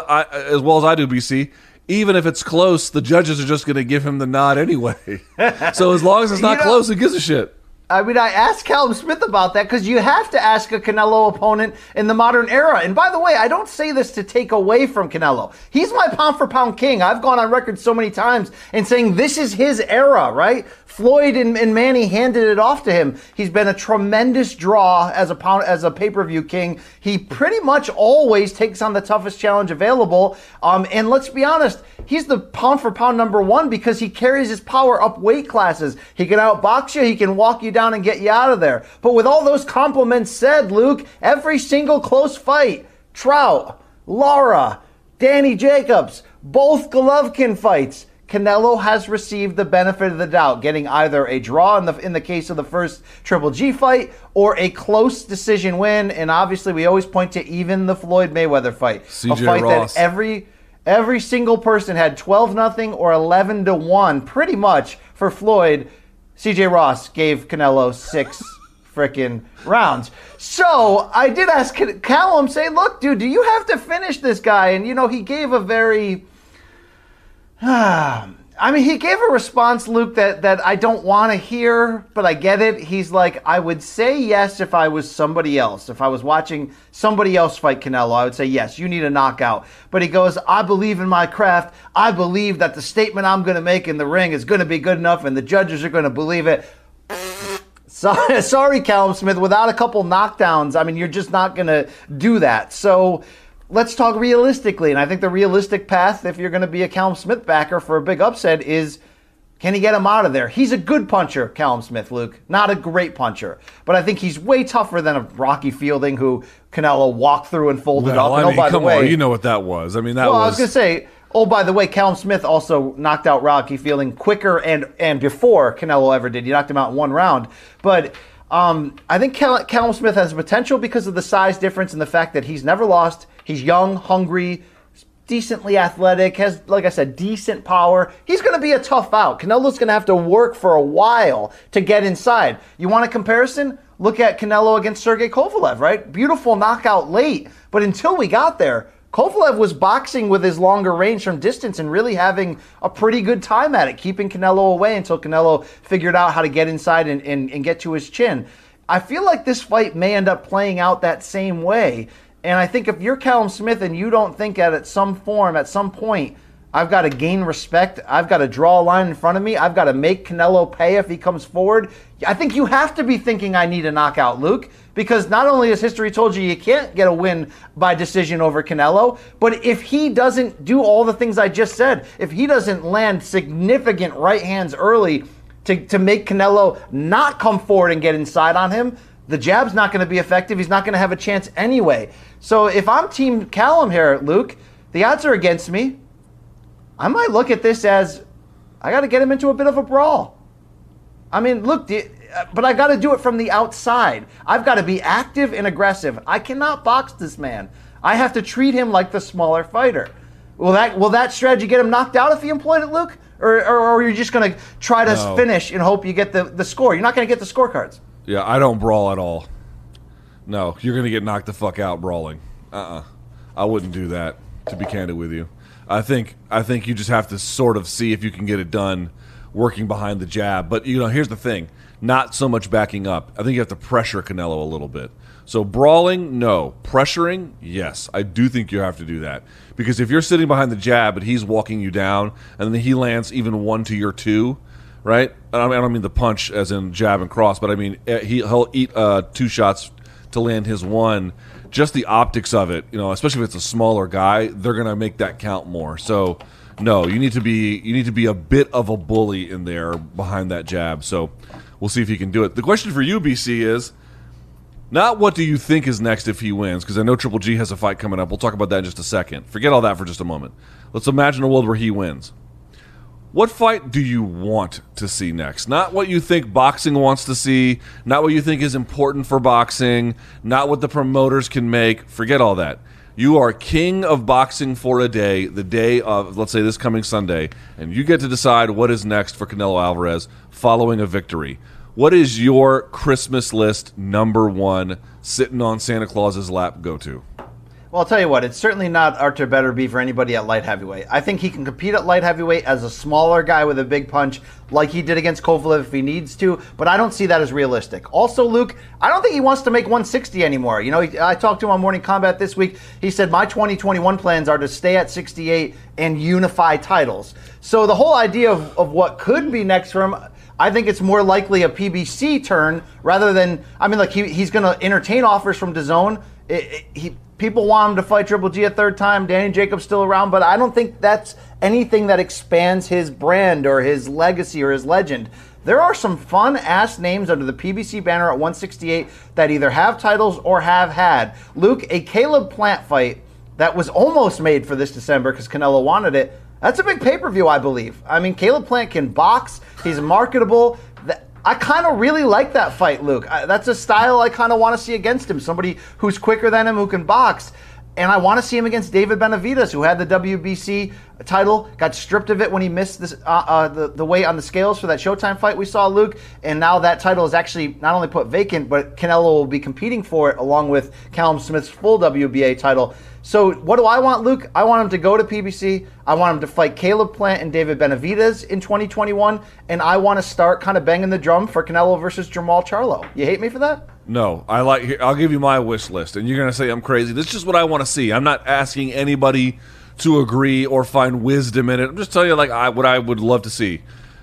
as well as I do, BC, even if it's close, the judges are just going to give him the nod anyway. So as long as it's not close, who gives a shit? I mean, I asked Callum Smith about that because you have to ask a Canelo opponent in the modern era. And by the way, I don't say this to take away from Canelo. He's my pound-for-pound king. I've gone on record so many times in saying this is his era, right? Floyd and Manny handed it off to him. He's been a tremendous draw as a pay-per-view king. He pretty much always takes on the toughest challenge available. And let's be honest, he's the pound-for-pound number one because he carries his power up weight classes. He can outbox you. He can walk you down and get you out of there. But with all those compliments said, Luke, every single close fight, Trout, Lara, Danny Jacobs, both Golovkin fights, Canelo has received the benefit of the doubt, getting either a draw in the case of the first Triple G fight or a close decision win. And obviously, we always point to even the Floyd Mayweather fight, CJ a fight Ross. that every single person had 12-0 or 11-1, pretty much for Floyd. CJ Ross gave Canelo 6 frickin' rounds. So I did ask Callum, say, look, dude, do you have to finish this guy? And, he gave a very... he gave a response, Luke, that I don't want to hear, but I get it. He's like, I would say yes if I was somebody else. If I was watching somebody else fight Canelo, I would say, yes, you need a knockout. But he goes, I believe in my craft. I believe that the statement I'm going to make in the ring is going to be good enough, and the judges are going to believe it. Sorry, Callum Smith. Without a couple knockdowns, you're just not going to do that. So let's talk realistically. And I think the realistic path, if you're going to be a Callum Smith backer for a big upset, is can he get him out of there? He's a good puncher, Callum Smith, Luke. Not a great puncher. But I think he's way tougher than a Rocky Fielding who Canelo walked through and folded up. And by the way, you know what that was. I was going to say, by the way, Callum Smith also knocked out Rocky Fielding quicker and before Canelo ever did. He knocked him out in 1 round. But I think Callum Smith has potential because of the size difference and the fact that he's never lost. He's young, hungry, decently athletic, has, like I said, decent power. He's going to be a tough out. Canelo's going to have to work for a while to get inside. You want a comparison? Look at Canelo against Sergey Kovalev, right? Beautiful knockout late. But until we got there, Kovalev was boxing with his longer range from distance and really having a pretty good time at it, keeping Canelo away until Canelo figured out how to get inside and get to his chin. I feel like this fight may end up playing out that same way. And I think if you're Callum Smith and you don't think at some point, I've got to gain respect, I've got to draw a line in front of me, I've got to make Canelo pay if he comes forward, I think you have to be thinking I need a knockout, Luke, because not only has history told you can't get a win by decision over Canelo, but if he doesn't do all the things I just said, if he doesn't land significant right hands early to make Canelo not come forward and get inside on him, the jab's not going to be effective. He's not going to have a chance anyway. So if I'm Team Callum here, Luke, the odds are against me. I might look at this as I got to get him into a bit of a brawl. Look, but I got to do it from the outside. I've got to be active and aggressive. I cannot box this man. I have to treat him like the smaller fighter. Will that strategy get him knocked out if he employed it, Luke? Or are you just going to try to finish and hope you get the score? You're not going to get the scorecards. Yeah, I don't brawl at all. No, you're going to get knocked the fuck out brawling. I wouldn't do that, to be candid with you. I think you just have to sort of see if you can get it done working behind the jab. But, here's the thing. Not so much backing up. I think you have to pressure Canelo a little bit. So brawling, no. Pressuring, yes. I do think you have to do that. Because if you're sitting behind the jab and he's walking you down and then he lands even one to your two, right? I don't mean the punch as in jab and cross, but I mean he'll eat 2 shots to land his one. Just the optics of it, especially if it's a smaller guy, they're going to make that count more. So, no, you need to be a bit of a bully in there behind that jab. So, we'll see if he can do it. The question for you, BC, is not what do you think is next if he wins, because I know Triple G has a fight coming up. We'll talk about that in just a second. Forget all that for just a moment. Let's imagine a world where he wins. What fight do you want to see next? Not what you think boxing wants to see, not what you think is important for boxing, not what the promoters can make. Forget all that. You are king of boxing for a day, the day of, let's say, this coming Sunday, and you get to decide what is next for Canelo Alvarez following a victory. What is your Christmas list number 1 sitting on Santa Claus's lap go-to? Well, I'll tell you what, it's certainly not Artur Beterbiev for anybody at light heavyweight. I think he can compete at light heavyweight as a smaller guy with a big punch like he did against Kovalev if he needs to, but I don't see that as realistic. Also, Luke, I don't think he wants to make 160 anymore. I talked to him on Morning Combat this week. He said, my 2021 plans are to stay at 68 and unify titles. So the whole idea of what could be next for him, I think it's more likely a PBC turn rather than, he's going to entertain offers from DAZN. People want him to fight Triple G a third time. Danny Jacobs still around, but I don't think that's anything that expands his brand or his legacy or his legend. There are some fun-ass names under the PBC banner at 168 that either have titles or have had. Luke, a Caleb Plant fight that was almost made for this December because Canelo wanted it. That's a big pay-per-view, I believe. Caleb Plant can box. He's marketable. I kind of really like that fight, Luke. That's a style I kind of want to see against him. Somebody who's quicker than him, who can box. And I want to see him against David Benavidez, who had the WBC title, got stripped of it when he missed this, the weight on the scales for that Showtime fight we saw, Luke. And now that title is actually not only put vacant, but Canelo will be competing for it along with Callum Smith's full WBA title. So what do I want, Luke? I want him to go to PBC. I want him to fight Caleb Plant and David Benavidez in 2021. And I want to start kind of banging the drum for Canelo versus Jermall Charlo. You hate me for that? No, I'll give you my wish list, and you're going to say I'm crazy. This is just what I want to see. I'm not asking anybody to agree or find wisdom in it. I'm just telling you what I would love to see.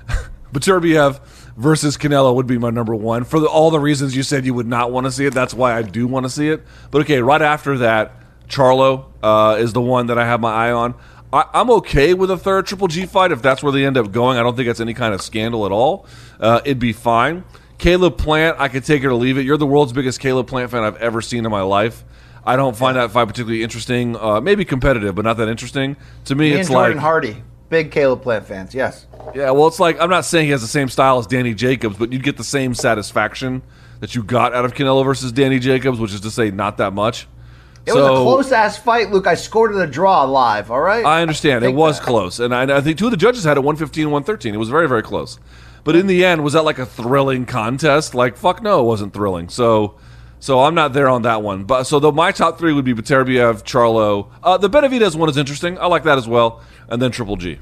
Beterbiev versus Canelo would be my number 1. For all the reasons you said you would not want to see it, that's why I do want to see it. But okay, right after that, Charlo is the one that I have my eye on. I'm okay with a third Triple G fight if that's where they end up going. I don't think that's any kind of scandal at all. It'd be fine. Caleb Plant, I could take it or leave it. You're the world's biggest Caleb Plant fan I've ever seen in my life. I don't find that fight particularly interesting. Maybe competitive, but not that interesting. To me, it's like Jordan Hardy, big Caleb Plant fans, yes. Yeah, well, it's like, I'm not saying he has the same style as Danny Jacobs, but you'd get the same satisfaction that you got out of Canelo versus Danny Jacobs, which is to say not that much. It was a close-ass fight, Luke. I scored it a draw live, all right? I understand. It was close. And I think 2 of the judges had it 115 and 113. It was very, very close. But in the end, was that like a thrilling contest? Like, fuck no, it wasn't thrilling. So I'm not there on that one. But my top 3 would be Beterbiev, Charlo. The Benavidez one is interesting. I like that as well. And then Triple G.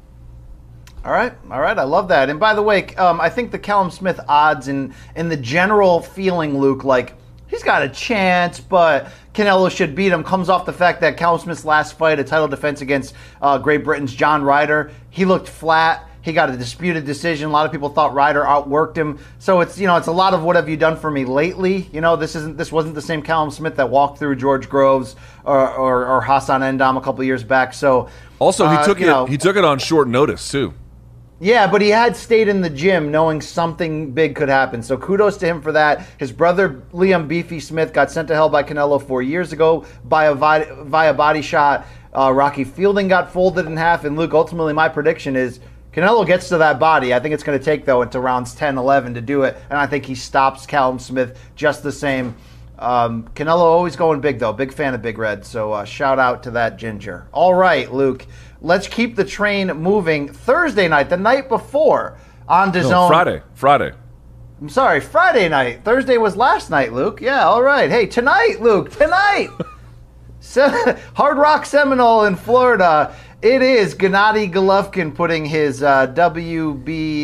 All right. I love that. And by the way, I think the Callum Smith odds and the general feeling, Luke, like he's got a chance, but Canelo should beat him, comes off the fact that Callum Smith's last fight, a title defense against Great Britain's John Ryder, he looked flat. He got a disputed decision. A lot of people thought Ryder outworked him. So it's a lot of what have you done for me lately? This wasn't the same Callum Smith that walked through George Groves or Hassan Endam a couple years back. So also he took it on short notice too. Yeah, but he had stayed in the gym knowing something big could happen. So kudos to him for that. His brother, Liam Beefy Smith, got sent to hell by Canelo 4 years ago via body shot. Rocky Fielding got folded in half. And Luke, ultimately my prediction is Canelo gets to that body. I think it's going to take, though, into rounds 10, 11 to do it. And I think he stops Callum Smith just the same. Canelo always going big, though. Big fan of Big Red, so shout out to that ginger. All right, Luke, let's keep the train moving. Thursday night, the night before, on DAZN. No, Friday. I'm sorry, Friday night. Thursday was last night, Luke. Yeah, all right. Hey, tonight, Luke, tonight. Hard Rock Seminole in Florida. It is Gennady Golovkin putting his WB...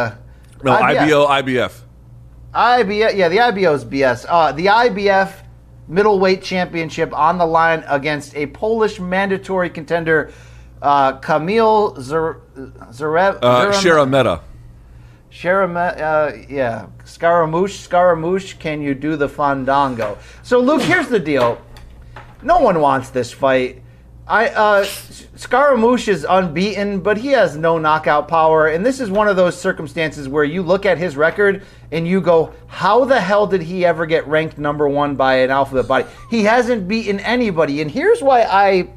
IBF. IBF, yeah, the IBO's BS. The IBF middleweight championship on the line against a Polish mandatory contender, Kamil Sharameta. Yeah. Scaramouche, can you do the fandango? So, Luke, here's the deal. No one wants this fight. Scaramouche is unbeaten, but he has no knockout power. And this is one of those circumstances where you look at his record and you go, how the hell did he ever get ranked number one by an alphabet body? He hasn't beaten anybody. And here's why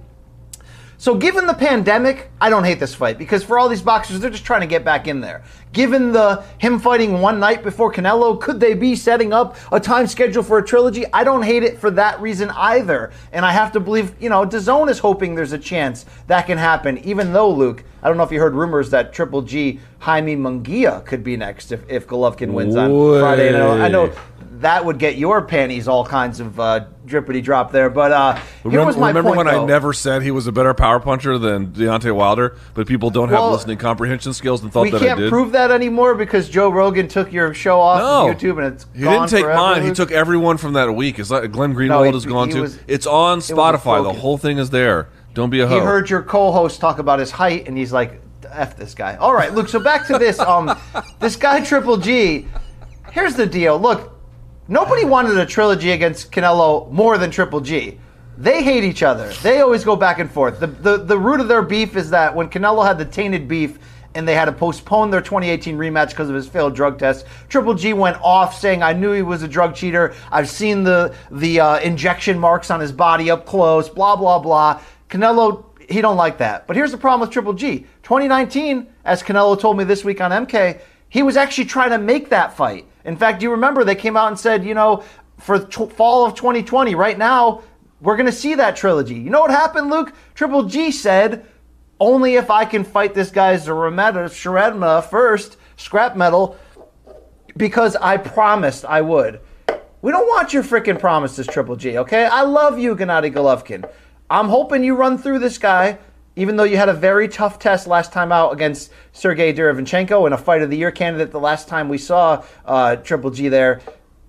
So given the pandemic, I don't hate this fight because for all these boxers, they're just trying to get back in there. Given him fighting one night before Canelo, could they be setting up a time schedule for a trilogy? I don't hate it for that reason either. And I have to believe, DAZN is hoping there's a chance that can happen, even though, Luke, I don't know if you heard rumors that Triple G Jaime Munguia could be next if Golovkin wins on Friday. And I know that would get your panties all kinds of drippity drop there. But here was my point, remember when though. I never said he was a better power puncher than Deontay Wilder, but people don't have listening comprehension skills and thought that I did? We can't prove that anymore because Joe Rogan took your show off of YouTube and it's he gone didn't take forever, mine. Luke. He took everyone from that week. It's like Glenn Greenwald is gone too. It's on Spotify. The whole thing is there. Don't be a hoe. He heard your co-host talk about his height and he's like, F this guy. All right, Luke, so back to this. This guy Triple G, here's the deal. Look, nobody wanted a trilogy against Canelo more than Triple G. They hate each other. They always go back and forth. The root of their beef is that when Canelo had the tainted beef and they had to postpone their 2018 rematch because of his failed drug test, Triple G went off saying, I knew he was a drug cheater. I've seen the injection marks on his body up close, blah, blah, blah. Canelo, he don't like that. But here's the problem with Triple G. 2019, as Canelo told me this week on MK, he was actually trying to make that fight. In fact, you remember they came out and said, for fall of 2020, right now, we're going to see that trilogy. You know what happened, Luke? Triple G said, only if I can fight this guy Sharedma first, scrap metal, because I promised I would. We don't want your freaking promises, Triple G, okay? I love you, Gennady Golovkin. I'm hoping you run through this guy, even though you had a very tough test last time out against Sergey Derevyanchenko in a Fight of the Year candidate the last time we saw Triple G there.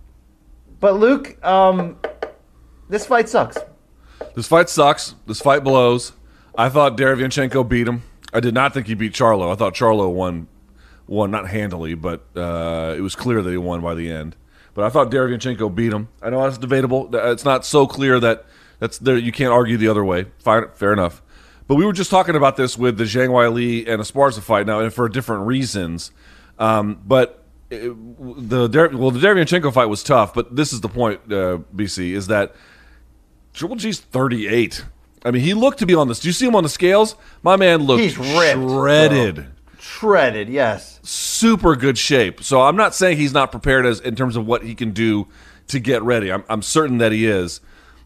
But, Luke, this fight sucks. This fight sucks. This fight blows. I thought Derevyanchenko beat him. I did not think he beat Charlo. I thought Charlo won not handily, but it was clear that he won by the end. But I thought Derevyanchenko beat him. I know that's debatable. It's not so clear that you can't argue the other way. Fair enough. But we were just talking about this with the Zhang Weili and Esparza fight now, and for different reasons. But the Derevyanchenko fight was tough. But this is the point, BC, is that Triple G's 38. I mean, he looked to be on this. Do you see him on the scales? My man looked shredded. Bro. Shredded, yes. Super good shape. So I'm not saying he's not prepared in terms of what he can do to get ready. I'm certain that he is.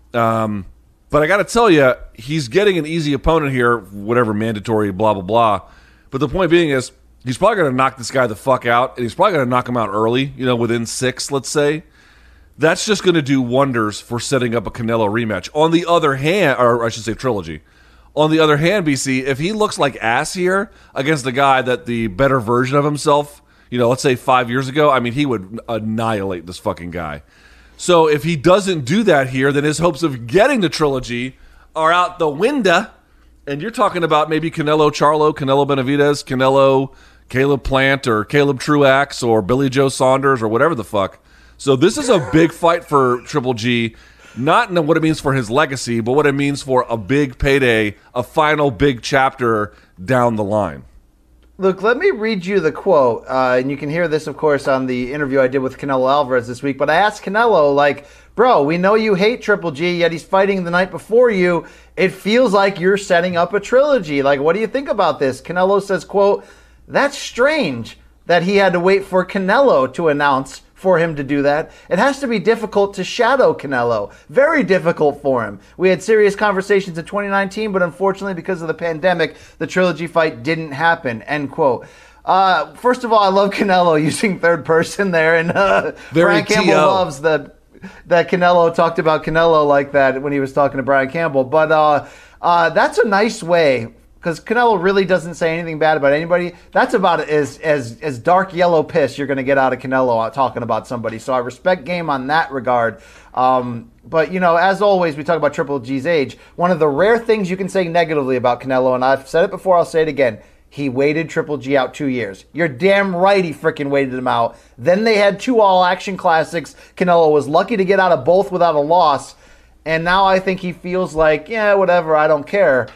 But I got to tell you, he's getting an easy opponent here, whatever, mandatory, blah, blah, blah. But the point being is he's probably going to knock this guy the fuck out, and he's probably going to knock him out early, within 6, let's say. That's just going to do wonders for setting up a Canelo rematch. On the other hand, or I should say trilogy. On the other hand, BC, if he looks like ass here against the guy that the better version of himself, let's say 5 years ago, I mean, he would annihilate this fucking guy. So if he doesn't do that here, then his hopes of getting the trilogy are out the window. And you're talking about maybe Canelo Charlo, Canelo Benavidez, Canelo Caleb Plant, or Caleb Truax, or Billy Joe Saunders, or whatever the fuck. So this is a big fight for Triple G, not in what it means for his legacy, but what it means for a big payday, a final big chapter down the line. Look, let me read you the quote, and you can hear this, of course, on the interview I did with Canelo Alvarez this week, but I asked Canelo, bro, we know you hate Triple G, yet he's fighting the night before you. It feels like you're setting up a trilogy. What do you think about this? Canelo says, quote, that's strange that he had to wait for Canelo to announce for him to do that. It has to be difficult to shadow Canelo. Very difficult for him. We had serious conversations in 2019, but unfortunately, because of the pandemic, the trilogy fight didn't happen, end quote. First of all, I love Canelo using third person there, and Brian Campbell loves that Canelo talked about Canelo like that when he was talking to Brian Campbell. But that's a nice way, because Canelo really doesn't say anything bad about anybody. That's about as dark yellow piss you're going to get out of Canelo talking about somebody. So I respect game on that regard. But, as always, we talk about Triple G's age. One of the rare things you can say negatively about Canelo, and I've said it before, I'll say it again, he waited Triple G out 2 years. You're damn right he freaking waited him out. Then they had 2 all-action classics. Canelo was lucky to get out of both without a loss. And now I think he feels like, yeah, whatever, I don't care.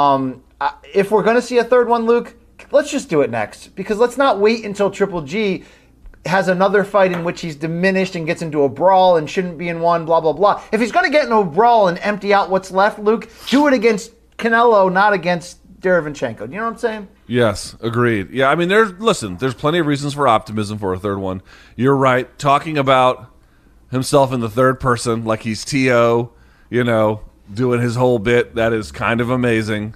If we're going to see a third one, Luke, let's just do it next. Because let's not wait until Triple G has another fight in which he's diminished and gets into a brawl and shouldn't be in one, blah, blah, blah. If he's going to get into a brawl and empty out what's left, Luke, do it against Canelo, not against Derevyanchenko. You know what I'm saying? Yes, agreed. Yeah, I mean, there's plenty of reasons for optimism for a third one. You're right. Talking about himself in the third person, like he's T.O., doing his whole bit, that is kind of amazing.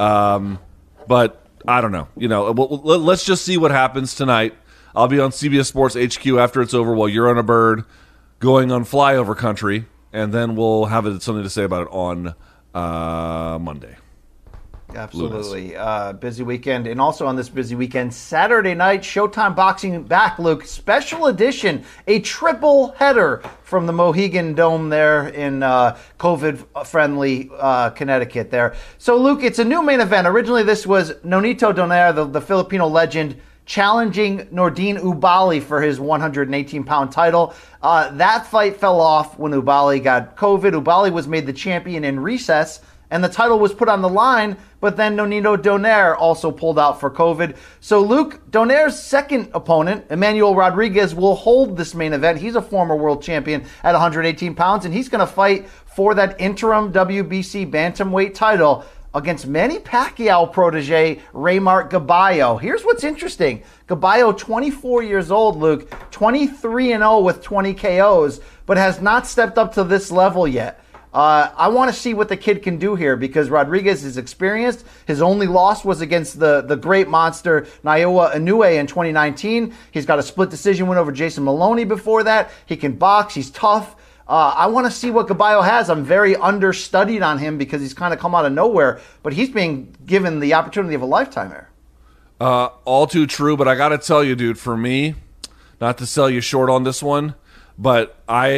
But I don't know. Let's just see what happens tonight. I'll be on CBS Sports HQ after it's over while you're on a bird going on flyover country, and then we'll have something to say about it on Monday. Absolutely. Busy weekend. And also on this busy weekend, Saturday night, Showtime Boxing back, Luke. Special edition, a triple header from the Mohegan Dome there in COVID-friendly Connecticut there. So, Luke, it's a new main event. Originally, this was Nonito Donaire, the Filipino legend, challenging Nordine Oubaali for his 118-pound title. That fight fell off when Oubaali got COVID. Oubaali was made the champion in recess, and the title was put on the line, but then Nonito Donaire also pulled out for COVID. So, Luke, Donaire's second opponent, Emmanuel Rodriguez, will hold this main event. He's a former world champion at 118 pounds, and he's going to fight for that interim WBC bantamweight title against Manny Pacquiao protege Raymart Gaballo. Here's what's interesting. Gaballo, 24 years old, Luke, 23-0 with 20 KOs, but has not stepped up to this level yet. I want to see what the kid can do here because Rodriguez is experienced. His only loss was against the great monster Naoya Inoue in 2019. He's got a split decision win over Jason Maloney before that. He can box. He's tough. I want to see what Gaballo has. I'm very understudied on him because he's kind of come out of nowhere, but he's being given the opportunity of a lifetime here. All too true, but I got to tell you, dude, for me, not to sell you short on this one, but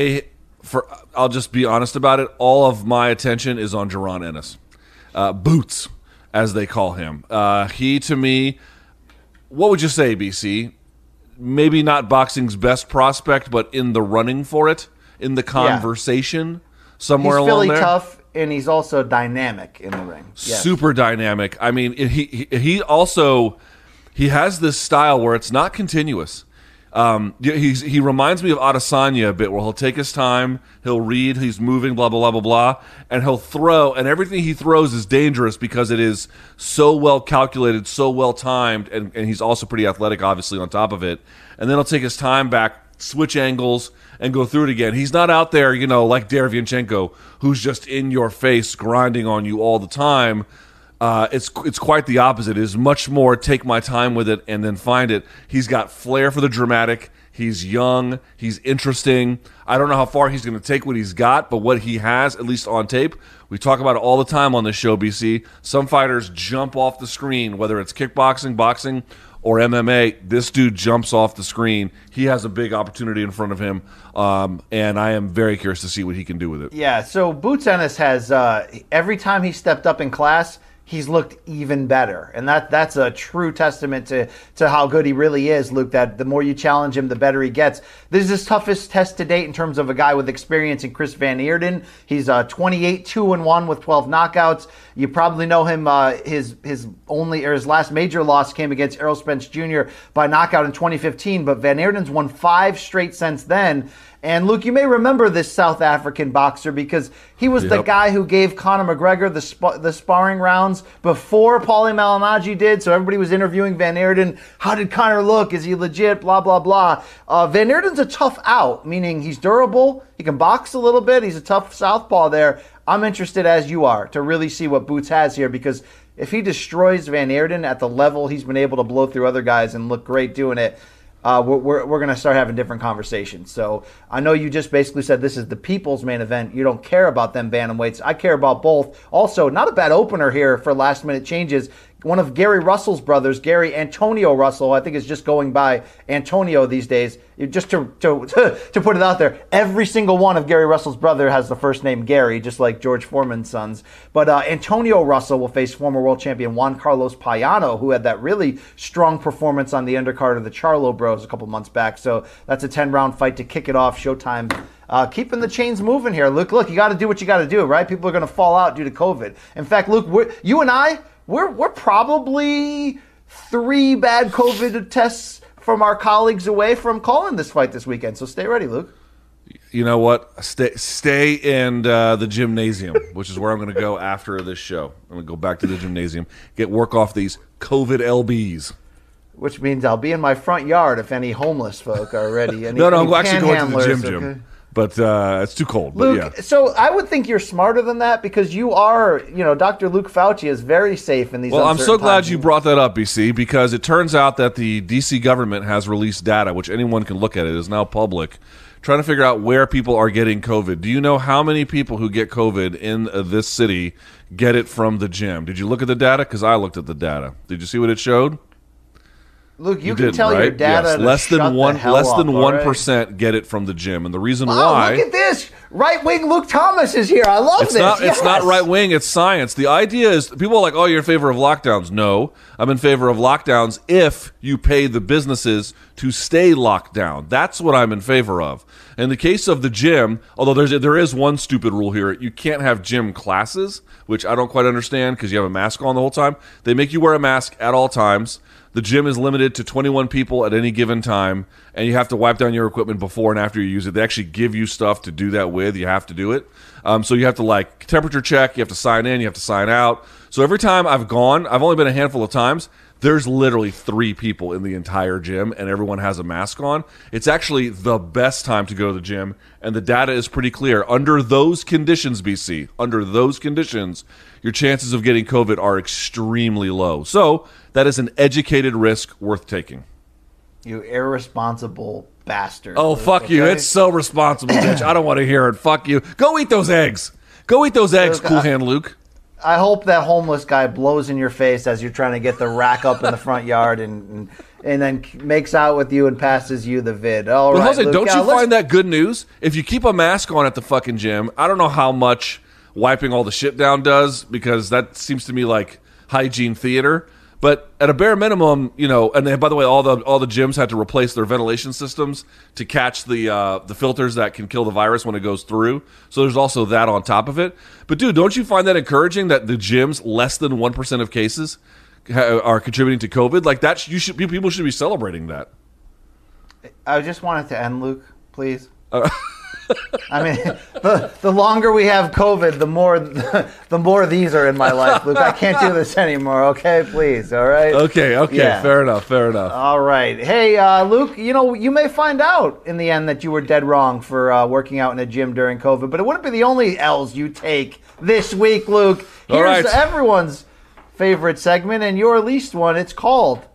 I'll just be honest about it. All of my attention is on Jaron Ennis. Boots, as they call him. He, to me, what would you say, BC? Maybe not boxing's best prospect, but in the running for it, in the conversation, somewhere along there. He's Philly tough, and he's also dynamic in the ring. Yes. Super dynamic. I mean, he has this style where it's not continuous. He reminds me of Adesanya a bit, where he'll take his time, he'll read, he's moving, blah, blah, blah, blah, blah, and he'll throw, and everything he throws is dangerous because it is so well calculated, so well timed, and he's also pretty athletic, obviously, on top of it. And then he'll take his time back, switch angles, and go through it again. He's not out there, like Derevyanchenko, who's just in your face, grinding on you all the time. It's quite the opposite. It is much more take my time with it and then find it. He's got flair for the dramatic. He's young. He's interesting. I don't know how far he's going to take what he's got, but what he has, at least on tape, we talk about it all the time on this show, BC. Some fighters jump off the screen, whether it's kickboxing, boxing, or MMA. This dude jumps off the screen. He has a big opportunity in front of him, and I am very curious to see what he can do with it. Yeah, so Boots Ennis has, every time he stepped up in class, he's looked even better. And that's a true testament to how good he really is, Luke, that the more you challenge him, the better he gets. This is his toughest test to date in terms of a guy with experience in Chris Van Eerden. He's 28-2-1 with 12 knockouts. You probably know him. His last major loss came against Errol Spence Jr. by knockout in 2015, but Van Eerden's won 5 straight since then. And Luke, you may remember this South African boxer because he was the guy who gave Conor McGregor the sparring rounds before Paulie Malignaggi did. So everybody was interviewing Van Aerden. How did Conor look? Is he legit? Blah, blah, blah. Van Aerden's a tough out, meaning he's durable. He can box a little bit. He's a tough southpaw there. I'm interested, as you are, to really see what Boots has here because if he destroys Van Aerden at the level he's been able to blow through other guys and look great doing it, we're going to start having different conversations. So I know you just basically said this is the people's main event. You don't care about them bantamweights. I care about both. Also, not a bad opener here for last-minute changes. One of Gary Russell's brothers, Gary Antonio Russell, I think is just going by Antonio these days. Just to put it out there, every single one of Gary Russell's brother has the first name Gary, just like George Foreman's sons. But Antonio Russell will face former world champion Juan Carlos Payano, who had that really strong performance on the undercard of the Charlo Bros a couple months back. So that's a 10-round fight to kick it off. Showtime. Keeping the chains moving here. Look, you got to do what you got to do, right? People are going to fall out due to COVID. In fact, Luke, you and I, we're probably 3 bad COVID tests from our colleagues away from calling this fight this weekend. So stay ready, Luke. You know what? Stay in the gymnasium, which is where I'm going to go after this show. I'm going to go back to the gymnasium, get work off these COVID LBs. Which means I'll be in my front yard if any homeless folk are ready. No, I'm actually going to the gym. Okay? But it's too cold. Luke, but yeah. So I would think you're smarter than that because you are, Dr. Luke Fauci is very safe in these Well, I'm so glad times. you brought that up, BC, because it turns out that the D.C. government has released data, which anyone can look at. It is now public, trying to figure out where people are getting COVID. Do you know how many people who get COVID in this city get it from the gym? Did you look at the data? Because I looked at the data. Did you see what it showed? Luke, you can tell your data yes. to less than shut the one, hell less up, than 1% right? get it from the gym, and the reason why. Look at this! Right wing Luke Thomas is here. I love this. It's not right wing. It's science. The idea is people are like, "Oh, you're in favor of lockdowns." No, I'm in favor of lockdowns if you pay the businesses to stay locked down. That's what I'm in favor of. In the case of the gym, although there is one stupid rule here, you can't have gym classes, which I don't quite understand because you have a mask on the whole time. They make you wear a mask at all times. The gym is limited to 21 people at any given time, and you have to wipe down your equipment before and after you use it. They actually give you stuff to do that with. You have to do it. So you have to temperature check. You have to sign in. You have to sign out. So every time I've gone, I've only been a handful of times, there's literally 3 people in the entire gym, and everyone has a mask on. It's actually the best time to go to the gym, and the data is pretty clear. Under those conditions, BC, under those conditions, your chances of getting COVID are extremely low. So that is an educated risk worth taking. You irresponsible bastard. Oh, fuck you. It's so responsible, bitch. I don't want to hear it. Fuck you. Go eat those eggs. Go eat those eggs, Cool Hand Luke. I hope that homeless guy blows in your face as you're trying to get the rack up in the front yard and then makes out with you and passes you the vid. All right, Jose, Luke, don't you find that good news? If you keep a mask on at the fucking gym, I don't know how much wiping all the shit down does, because that seems to me like hygiene theater. But at a bare minimum, and then, by the way, all the gyms had to replace their ventilation systems to catch the filters that can kill the virus when it goes through. So there's also that on top of it. But dude, don't you find that encouraging that the gyms, less than 1% of cases are contributing to COVID? Like that, people should be celebrating that. I just want it to end, Luke, please. I mean, the longer we have COVID, the more these are in my life, Luke. I can't do this anymore. Okay, please. All right. Okay. Yeah. Fair enough. All right. Hey, Luke. You may find out in the end that you were dead wrong for working out in a gym during COVID, but it wouldn't be the only L's you take this week, Luke. Here's everyone's favorite segment and your least one. It's called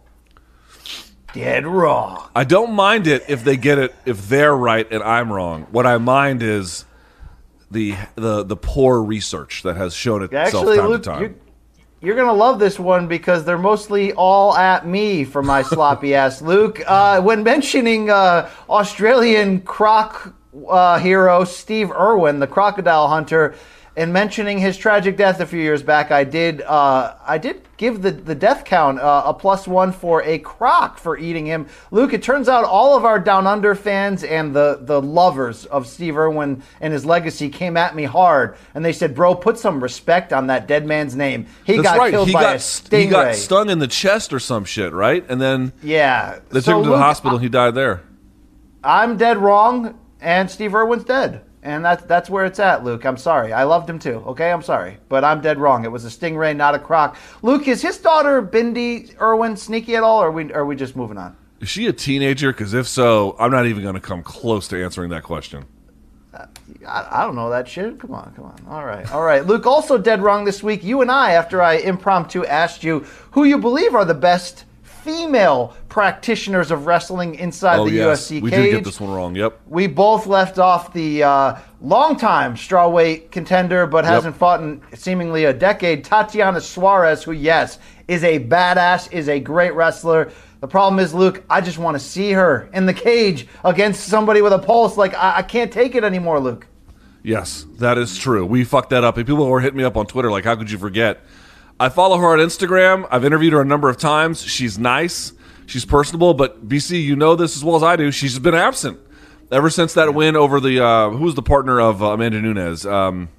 Dead Wrong. I don't mind it if they get it, if they're right and I'm wrong. What I mind is the poor research that has shown itself time to time. You're going to love this one because they're mostly all at me for my sloppy ass, Luke. When mentioning Australian croc hero Steve Irwin, the crocodile hunter, and mentioning his tragic death a few years back, I did give the death count a +1 for a croc for eating him. Luke, it turns out all of our Down Under fans and the lovers of Steve Irwin and his legacy came at me hard, and they said, bro, put some respect on that dead man's name. He got killed by a stingray. He got stung in the chest or some shit, right? And then they took him to the hospital and he died there. I'm dead wrong. and Steve Irwin's dead. And that's where it's at, Luke. I'm sorry. I loved him too, okay? I'm sorry. But I'm dead wrong. It was a stingray, not a croc. Luke, is his daughter, Bindi Irwin, sneaky at all, or are we just moving on? Is she a teenager? Because if so, I'm not even going to come close to answering that question. I don't know that shit. Come on. All right. Luke, also dead wrong this week. You and I, after I impromptu asked you who you believe are the best female practitioners of wrestling inside the UFC cage. We did get this one wrong, yep. We both left off the longtime strawweight contender, but hasn't fought in seemingly a decade, Tatiana Suarez, who, yes, is a badass, is a great wrestler. The problem is, Luke, I just want to see her in the cage against somebody with a pulse. Like, I can't take it anymore, Luke. Yes, that is true. We fucked that up. And people were hitting me up on Twitter like, how could you forget? I follow her on Instagram. I've interviewed her a number of times. She's nice. She's personable. But, BC, you know this as well as I do. She's been absent ever since that win over the who was the partner of Amanda Nunes? Nina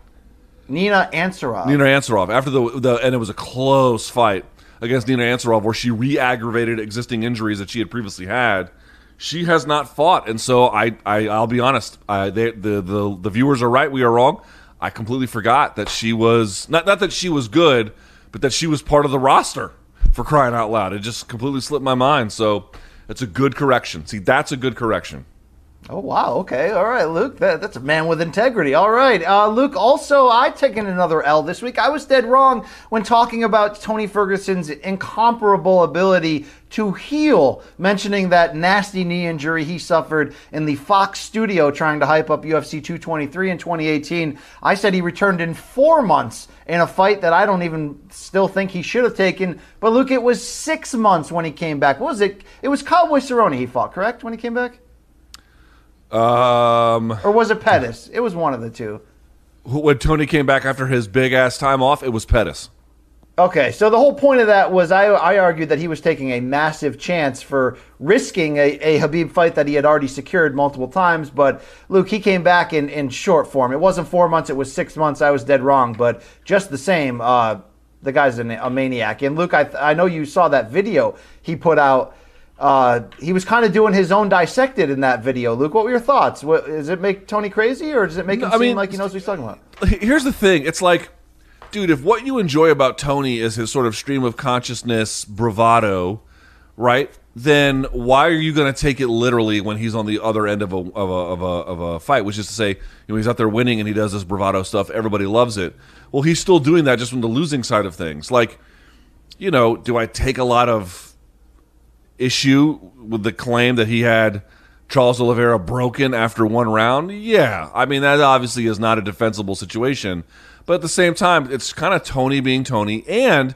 Ansaroff. After and it was a close fight against Nina Ansaroff where she re-aggravated existing injuries that she had previously had. She has not fought. And so I'll be honest. The viewers are right. We are wrong. I completely forgot that she was not that she was good, but that she was part of the roster, for crying out loud. It just completely slipped my mind. So it's a good correction. See, that's a good correction. Oh, wow. Okay. All right, Luke. That's a man with integrity. All right. Luke, also, I've taken another L this week. I was dead wrong when talking about Tony Ferguson's incomparable ability to heal, mentioning that nasty knee injury he suffered in the Fox studio trying to hype up UFC 223 in 2018. I said he returned in 4 months in a fight that I don't even still think he should have taken. But, Luke, it was 6 months when he came back. What was it? It was Cowboy Cerrone he fought, correct, when he came back? Or was it Pettis? It was one of the two. When Tony came back after his big-ass time off, it was Pettis. Okay, so the whole point of that was I argued that he was taking a massive chance for risking a Khabib fight that he had already secured multiple times. But, Luke, he came back in short form. It wasn't 4 months, it was 6 months. I was dead wrong. But just the same, the guy's a maniac. And, Luke, I know you saw that video he put out. He was kind of doing his own dissected in that video. Luke, what were your thoughts? Does it make Tony crazy, or does it make him seem like he knows what he's talking about? Here's the thing. It's like, dude, if what you enjoy about Tony is his sort of stream of consciousness bravado, right, then why are you going to take it literally when he's on the other end of a fight, which is to say, he's out there winning and he does this bravado stuff. Everybody loves it. Well, he's still doing that just from the losing side of things. Like, do I take a lot of issue with the claim that he had Charles Oliveira broken after one round? Yeah. I mean, that obviously is not a defensible situation. But at the same time, it's kind of Tony being Tony. And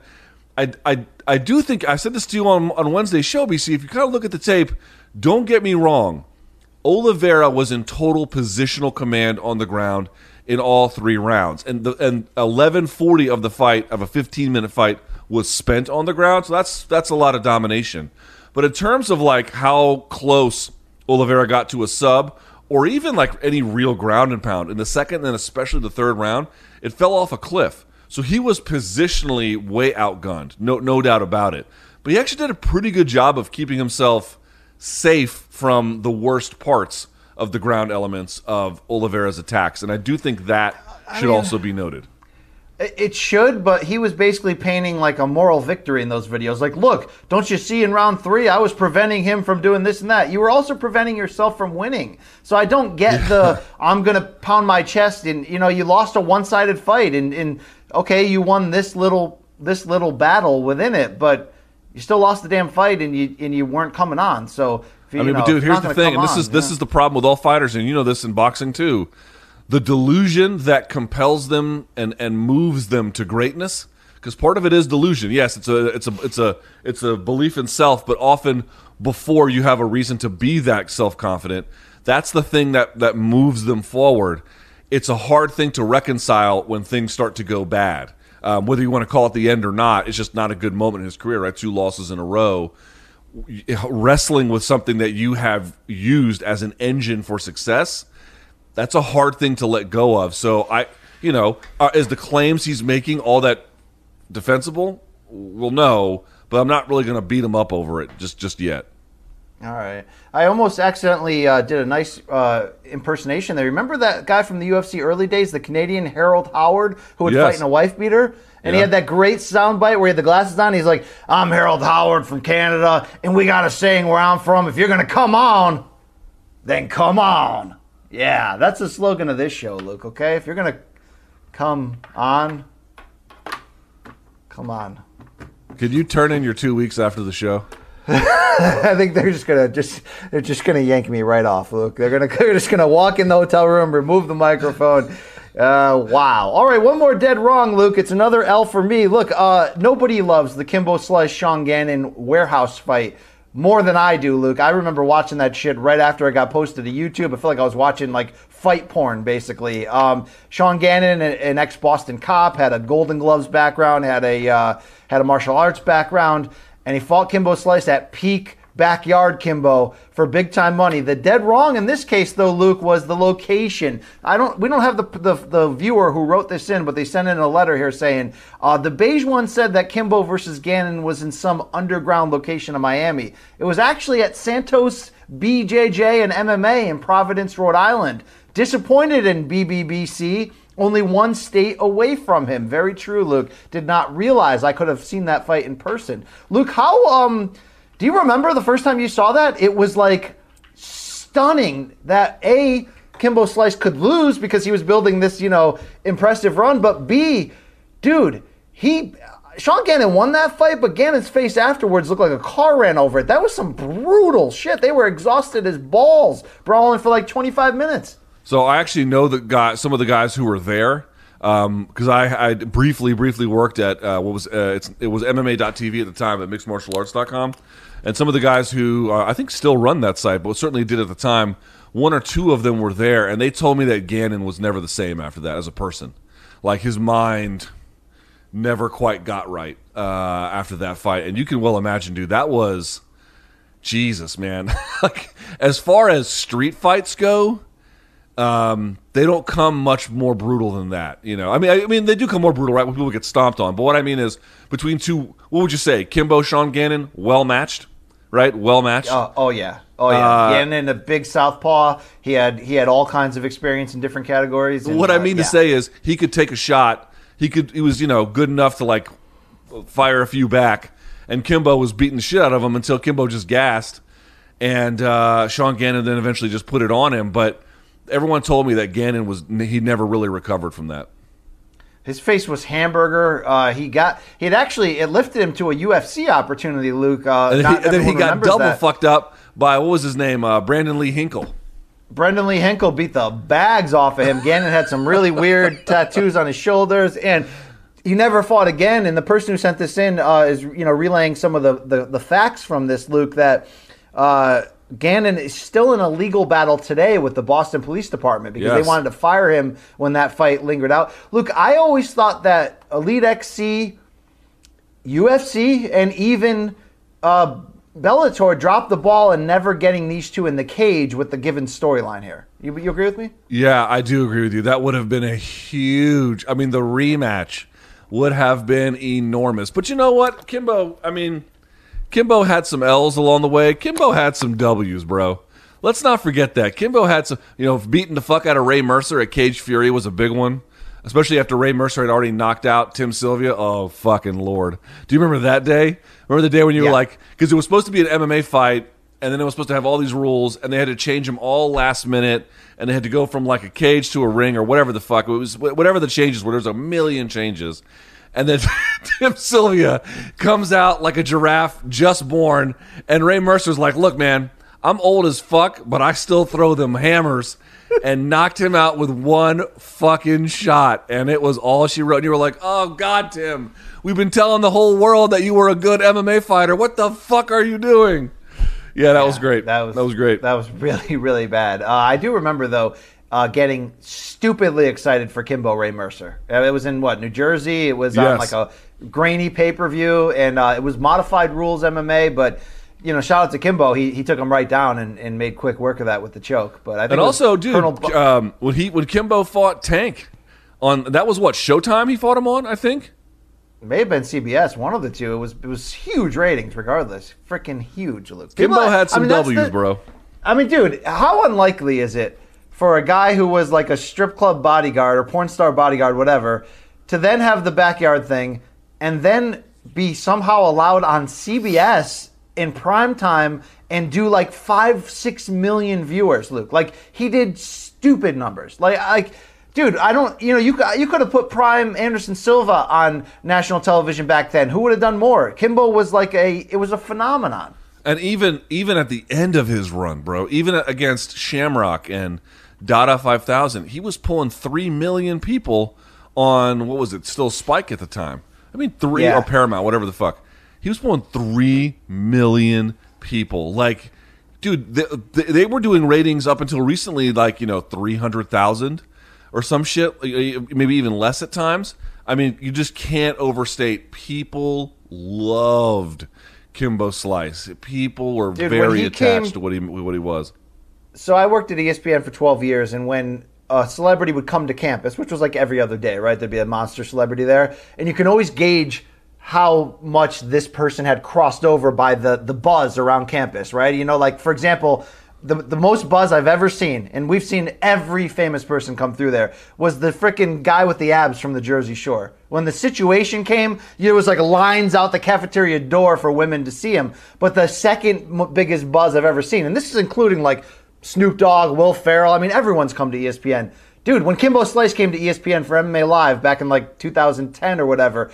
I do think, I said this to you on Wednesday's show, BC, if you kind of look at the tape, don't get me wrong, Oliveira was in total positional command on the ground in all 3 rounds. And 11:40 of the fight, of a 15-minute fight, was spent on the ground. So that's a lot of domination. But in terms of like how close Oliveira got to a sub, or even like any real ground and pound, in the second and especially the third round, it fell off a cliff. So he was positionally way outgunned, no doubt about it. But he actually did a pretty good job of keeping himself safe from the worst parts of the ground elements of Oliveira's attacks. And I do think that should also be noted. It should, but he was basically painting like a moral victory in those videos. Like, look, don't you see in round 3, I was preventing him from doing this and that. You were also preventing yourself from winning. So I don't get I'm going to pound my chest and, you lost a one-sided fight and okay, you won this little battle within it, but you still lost the damn fight and you weren't coming on. So, but dude, here's the thing, and this is the problem with all fighters, and you know this in boxing too. The delusion that compels them and moves them to greatness, because part of it is delusion. Yes, it's a belief in self, but often before you have a reason to be that self-confident, that's the thing that moves them forward. It's a hard thing to reconcile when things start to go bad. Whether you want to call it the end or not, it's just not a good moment in his career, right? 2 losses in a row. Wrestling with something that you have used as an engine for success, that's a hard thing to let go of. So is the claims he's making all that defensible? Well, no, but I'm not really going to beat him up over it just yet. All right. I almost accidentally did a nice impersonation there. Remember that guy from the UFC early days, the Canadian Harold Howard, who would fight in a wife beater? And he had that great soundbite where he had the glasses on. He's like, I'm Harold Howard from Canada, and we got a saying where I'm from. If you're going to come on, then come on. Yeah, that's the slogan of this show, Luke, okay? If you're going to come on, come on. Could you turn in your 2 weeks after the show? I think they're just gonna yank me right off, Luke. They're just gonna walk in the hotel room, remove the microphone. Wow. All right, one more dead wrong, Luke. It's another L for me. Look, nobody loves the Kimbo Slice Sean Gannon warehouse fight more than I do, Luke. I remember watching that shit right after it got posted to YouTube. I feel like I was watching like fight porn, basically. Sean Gannon, an ex-Boston cop, had a Golden Gloves background, had a martial arts background. And he fought Kimbo Slice at peak backyard Kimbo for big time money. The dead wrong in this case, though, Luke, was the location. We don't have the viewer who wrote this in, but they sent in a letter here saying the beige one said that Kimbo versus Gannon was in some underground location in Miami. It was actually at Santos BJJ and MMA in Providence, Rhode Island. Disappointed in BBBC. Only one state away from him. Very true, Luke. Did not realize I could have seen that fight in person. Luke, how do you remember the first time you saw that? It was like stunning that A, Kimbo Slice could lose because he was building this, impressive run, but B, dude, Sean Gannon won that fight, but Gannon's face afterwards looked like a car ran over it. That was some brutal shit. They were exhausted as balls, brawling for like 25 minutes. So I actually know some of the guys who were there because I briefly worked at it was MMA.tv at the time at mixedmartialarts.com, and some of the guys who I think still run that site, but certainly did at the time, one or two of them were there, and they told me that Gannon was never the same after that as a person. Like his mind never quite got right after that fight, and you can well imagine, dude, that was Jesus, man. Like as far as street fights go. They don't come much more brutal than that, I mean, they do come more brutal, right, when people get stomped on. But what I mean is, between two, what would you say, Kimbo, Sean Gannon, well matched, right? Well matched. Oh yeah. Gannon, a big southpaw. He had all kinds of experience in different categories. And, what I mean to say is, he could take a shot. He was, good enough to like fire a few back, and Kimbo was beating the shit out of him until Kimbo just gassed, and Sean Gannon then eventually just put it on him, but. Everyone told me that Gannon he never really recovered from that. His face was hamburger. It lifted him to a UFC opportunity, Luke. And then he got double fucked up by, what was his name? Brandon Lee Hinkle. Brendan Lee Hinkle beat the bags off of him. Gannon had some really weird tattoos on his shoulders, and he never fought again. And the person who sent this in is relaying some of the facts from this, Luke, that Gannon is still in a legal battle today with the Boston Police Department because they wanted to fire him when that fight lingered out. Look, I always thought that Elite XC, UFC, and even Bellator dropped the ball in never getting these two in the cage with the given storyline here. You agree with me? Yeah, I do agree with you. That would have been the rematch would have been enormous. But you know what, Kimbo had some L's along the way. Kimbo had some W's, bro. Let's not forget that. Kimbo had some, beating the fuck out of Ray Mercer at Cage Fury was a big one, especially after Ray Mercer had already knocked out Tim Sylvia. Oh, fucking Lord. Do you remember that day? Remember the day when you were like, because it was supposed to be an MMA fight, and then it was supposed to have all these rules, and they had to change them all last minute, and they had to go from like a cage to a ring or whatever the fuck. It was whatever the changes were. There's a million changes. And then Tim Sylvia comes out like a giraffe just born, and Ray Mercer's like, look, man, I'm old as fuck, but I still throw them hammers, and knocked him out with one fucking shot. And it was all she wrote. And you were like, oh, God, Tim, we've been telling the whole world that you were a good MMA fighter. What the fuck are you doing? Yeah, that was great. That was great. That was really, really bad. I do remember, though, getting stupidly excited for Kimbo Ray Mercer. It was in, New Jersey? It was on like a grainy pay-per-view, and it was modified rules MMA, but, shout out to Kimbo. He took him right down and made quick work of that with the choke. But I think, and also, dude, when Kimbo fought Tank, that was what, Showtime he fought him on, I think? It may have been CBS, one of the two. It was huge ratings, regardless. Freaking huge, Luke. Kimbo had some W's, bro. I mean, dude, how unlikely is it for a guy who was like a strip club bodyguard or porn star bodyguard, whatever, to then have the backyard thing and then be somehow allowed on CBS in prime time and do like 5-6 million viewers, Luke? Like, he did stupid numbers. Like, dude, I don't, you could have put prime Anderson Silva on national television back then. Who would have done more? Kimbo was it was a phenomenon. And even at the end of his run, bro, even against Shamrock and Dada 5000, he was pulling 3 million people on, what was it, still Spike at the time. I mean, or Paramount, whatever the fuck. He was pulling 3 million people. Like, dude, they were doing ratings up until recently, like, 300,000 or some shit, maybe even less at times. I mean, you just can't overstate. People loved Kimbo Slice. People were very attached to what he was. So I worked at ESPN for 12 years, and when a celebrity would come to campus, which was like every other day, right? There'd be a monster celebrity there, and you can always gauge how much this person had crossed over by the buzz around campus, right? Like, for example, the most buzz I've ever seen, and we've seen every famous person come through there, was the freaking guy with the abs from the Jersey Shore. When the situation came, there was like lines out the cafeteria door for women to see him. But the second biggest buzz I've ever seen, and this is including like Snoop Dogg, Will Ferrell, I mean, everyone's come to ESPN. Dude, when Kimbo Slice came to ESPN for MMA Live back in like 2010 or whatever,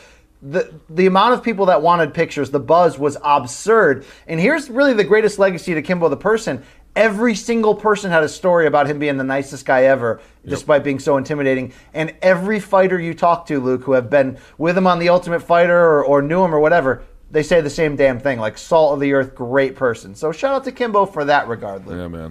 the amount of people that wanted pictures, the buzz was absurd. And here's really the greatest legacy to Kimbo the person. Every single person had a story about him being the nicest guy ever, despite being so intimidating. And every fighter you talk to, Luke, who have been with him on The Ultimate Fighter or knew him or whatever, they say the same damn thing, like salt of the earth, great person. So shout out to Kimbo for that regard, Luke. Yeah, man.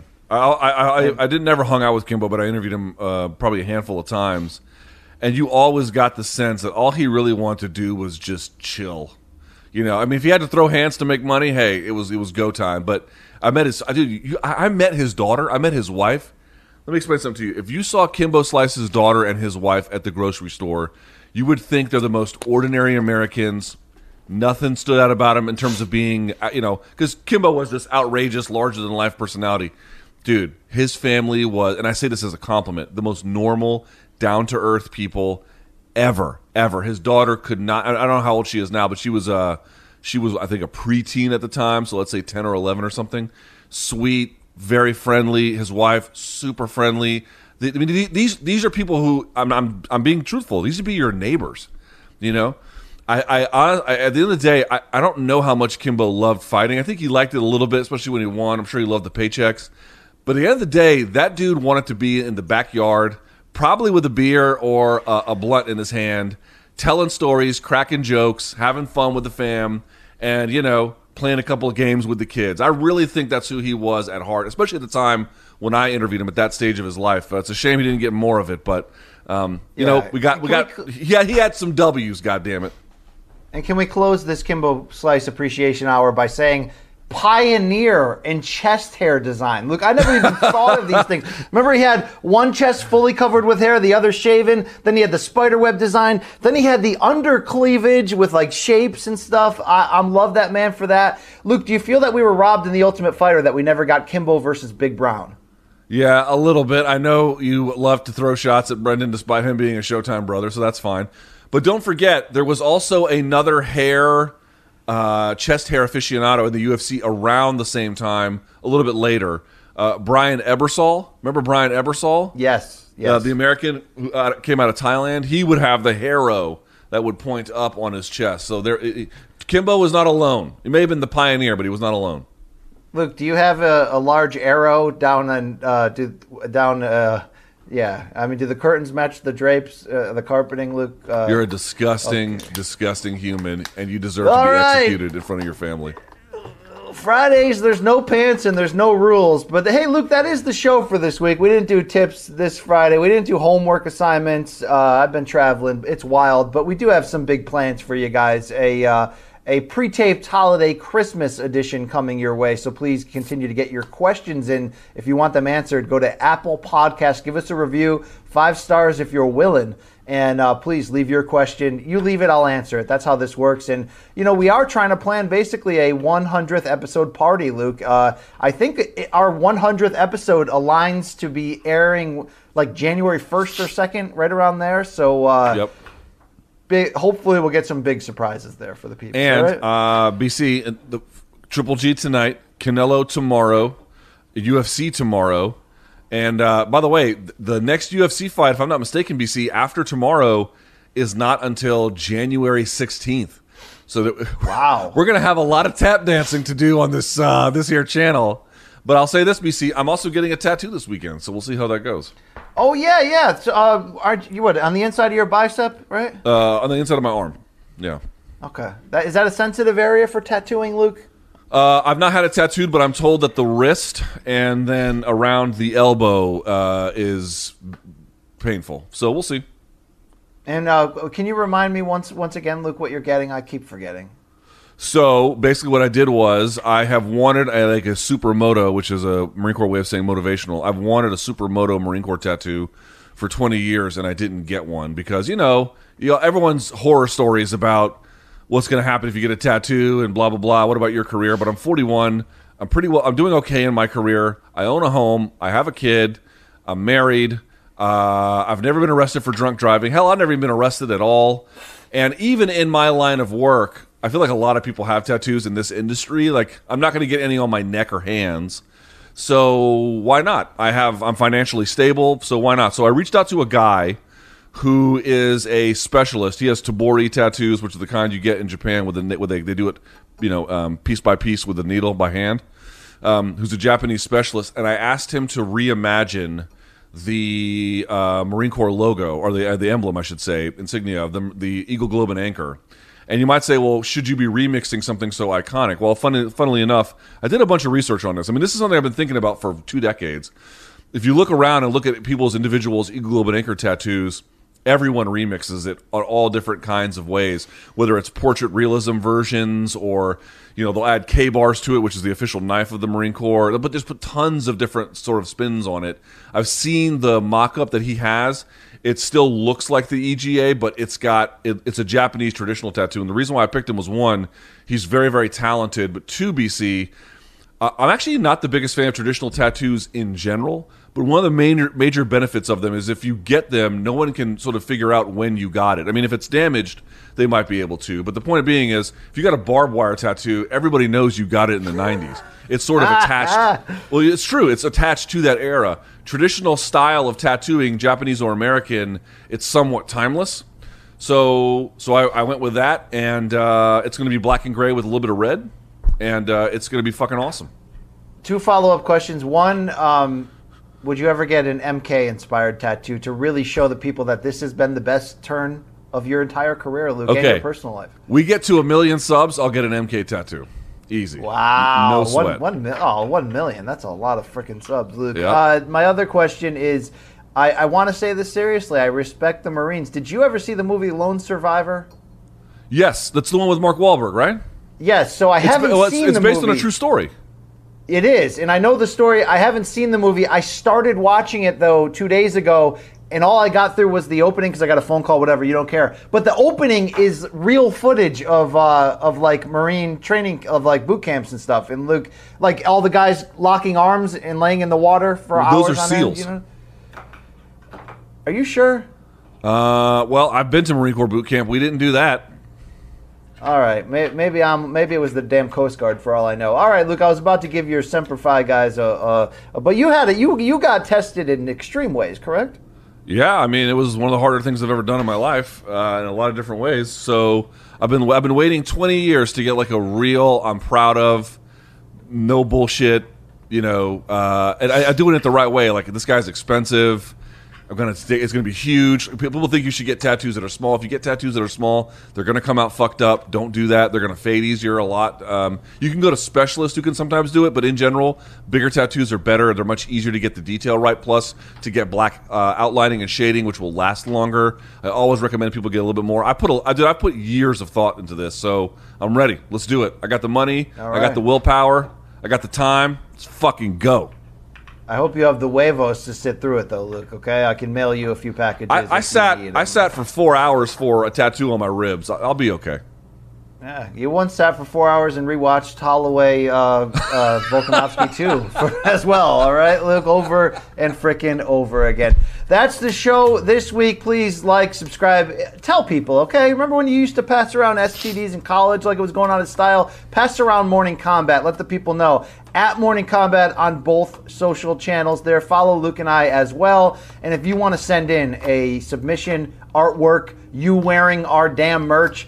I didn't never hung out with Kimbo, but I interviewed him probably a handful of times. And you always got the sense that all he really wanted to do was just chill. I mean, if he had to throw hands to make money, hey, it was go time. But I met I met his daughter. I met his wife. Let me explain something to you. If you saw Kimbo Slice's daughter and his wife at the grocery store, you would think they're the most ordinary Americans. Nothing stood out about him in terms of being, because Kimbo was this outrageous, larger-than-life personality. Dude, his family was, and I say this as a compliment, the most normal, down-to-earth people ever. His daughter could not, I don't know how old she is now, but she was I think, a preteen at the time, so let's say 10 or 11 or something. Sweet, very friendly. His wife, super friendly. I mean, these are people who, I'm being truthful, these would be your neighbors, I at the end of the day, I don't know how much Kimbo loved fighting. I think he liked it a little bit, especially when he won. I'm sure he loved the paychecks. But at the end of the day, that dude wanted to be in the backyard, probably with a beer or a blunt in his hand, telling stories, cracking jokes, having fun with the fam, and, playing a couple of games with the kids. I really think that's who he was at heart, especially at the time when I interviewed him at that stage of his life. It's a shame he didn't get more of it, but, he had some W's, goddammit. And can we close this Kimbo Slice Appreciation Hour by saying pioneer in chest hair design? Look, I never even thought of these things. Remember, he had one chest fully covered with hair, the other shaven. Then he had the spiderweb design. Then he had the under cleavage with like shapes and stuff. I love that man for that. Luke, do you feel that we were robbed in The Ultimate Fighter that we never got Kimbo versus Big Brown? Yeah, a little bit. I know you love to throw shots at Brendan despite him being a Showtime brother, so that's fine. But don't forget, there was also another chest hair aficionado in the UFC around the same time, a little bit later. Brian Ebersol. Remember Brian Ebersol? Yes. The American who came out of Thailand. He would have the harrow that would point up on his chest. So Kimbo was not alone. He may have been the pioneer, but he was not alone. Luke, do you have a large arrow down Yeah, I mean, do the curtains match the drapes, the carpeting, Luke? You're a disgusting human, and you deserve to be executed in front of your family. Fridays, there's no pants and there's no rules. But hey, Luke, that is the show for this week. We didn't do tips this Friday. We didn't do homework assignments. I've been traveling. It's wild. But we do have some big plans for you guys. a pre-taped holiday Christmas edition coming your way. So please continue to get your questions in. If you want them answered, go to Apple Podcasts. Give us a review. 5 stars if you're willing. And please leave your question. You leave it, I'll answer it. That's how this works. And, we are trying to plan basically a 100th episode party, Luke. I think our 100th episode aligns to be airing like January 1st or 2nd, right around there. So hopefully we'll get some big surprises there for the people. And BC, the Triple G tonight, Canelo tomorrow, UFC tomorrow. And by the way, the next UFC fight, if I'm not mistaken, BC, after tomorrow is not until January 16th. So wow, we're going to have a lot of tap dancing to do on this this here channel. But I'll say this, BC, I'm also getting a tattoo this weekend, so we'll see how that goes. Oh, yeah. So, aren't you on the inside of your bicep, right? On the inside of my arm, yeah. Okay. Is that a sensitive area for tattooing, Luke? I've not had it tattooed, but I'm told that the wrist and then around the elbow is painful. So we'll see. And can you remind me once again, Luke, what you're getting? I keep forgetting. So basically what I did was I have wanted a supermoto, which is a Marine Corps way of saying motivational. I've wanted a supermoto Marine Corps tattoo for 20 years, and I didn't get one because, everyone's horror stories about what's going to happen if you get a tattoo and blah, blah, blah. What about your career? But I'm 41. I'm doing okay in my career. I own a home. I have a kid. I'm married. I've never been arrested for drunk driving. Hell, I've never even been arrested at all. And even in my line of work, I feel like a lot of people have tattoos in this industry. Like, I'm not going to get any on my neck or hands. So why not? I'm financially stable, so why not? So I reached out to a guy who is a specialist. He has tabori tattoos, which are the kind you get in Japan they do it, piece by piece with a needle by hand. Who's a Japanese specialist, and I asked him to reimagine the Marine Corps logo, or the emblem, I should say, insignia of the Eagle, Globe, and Anchor. And you might say, well, should you be remixing something so iconic? Well, funnily enough, I did a bunch of research on this. I mean, this is something I've been thinking about for 2 decades. If you look around and look at people's individuals' Eagle, Globe, and Anchor tattoos, everyone remixes it on all different kinds of ways, whether it's portrait realism versions or, they'll add K-bars to it, which is the official knife of the Marine Corps. But there's tons of different sort of spins on it. I've seen the mock-up that he has. It still looks like the EGA, but it's a Japanese traditional tattoo. And the reason why I picked him was, 1, he's very, very talented, but 2, BC, I'm actually not the biggest fan of traditional tattoos in general, but one of the major benefits of them is if you get them, no one can sort of figure out when you got it. I mean, if it's damaged, they might be able to. But the point being is, if you got a barbed wire tattoo, everybody knows you got it in the 90s. It's sort of attached. Well, it's true. It's attached to that era. Traditional style of tattooing, Japanese or American, it's somewhat timeless. So I went with that, and it's going to be black and gray with a little bit of red, and it's going to be fucking awesome. 2 follow-up questions. 1, would you ever get an MK-inspired tattoo to really show the people that this has been the best turn of your entire career, Luke, and your personal life? We get to 1 million subs, I'll get an MK tattoo. Easy. Wow. No sweat. 1 million. That's a lot of freaking subs, Luke. Yep. My other question is, I want to say this seriously. I respect the Marines. Did you ever see the movie Lone Survivor? Yes. That's the one with Mark Wahlberg, right? Yes. So I haven't seen the movie. It's based on a true story. It is. And I know the story. I haven't seen the movie. I started watching it, though, 2 days ago. And all I got through was the opening because I got a phone call, whatever, you don't care. But the opening is real footage of like Marine training, of like boot camps and stuff. And Luke, like all the guys locking arms and laying in the water for hours. Those are SEALs. Are you sure? Well, I've been to Marine Corps boot camp. We didn't do that. All right, maybe it was the damn Coast Guard for all I know. All right, Luke, I was about to give your Semper Fi guys but you got tested in extreme ways, correct? Yeah, I mean, it was one of the harder things I've ever done in my life in a lot of different ways. So I've been waiting 20 years to get like a real, I'm proud of, no bullshit, and I do it the right way. Like, this guy's expensive. It's going to be huge. People think you should get tattoos that are small. If you get tattoos that are small, they're going to come out fucked up. Don't do that. They're going to fade easier a lot. You can go to specialists who can sometimes do it, but in general, bigger tattoos are better. They're much easier to get the detail right. Plus, to get black outlining and shading, which will last longer. I always recommend people get a little bit more. I put years of thought into this, so I'm ready. Let's do it. I got the money. I got the willpower. I got the time. Let's fucking go. I hope you have the huevos to sit through it, though, Luke. Okay, I can mail you a few packages. I sat for 4 hours for a tattoo on my ribs. I'll be okay. Yeah, you once sat for 4 hours and rewatched Holloway Volkanovski 2 as well. All right, Luke, over and frickin' over again. That's the show this week. Please like, subscribe, tell people. Okay, remember when you used to pass around STDs in college like it was going out of style? Pass around Morning Combat. Let the people know. At Morning Combat on both social channels there. Follow Luke and I as well. And if you want to send in a submission, artwork, you wearing our damn merch,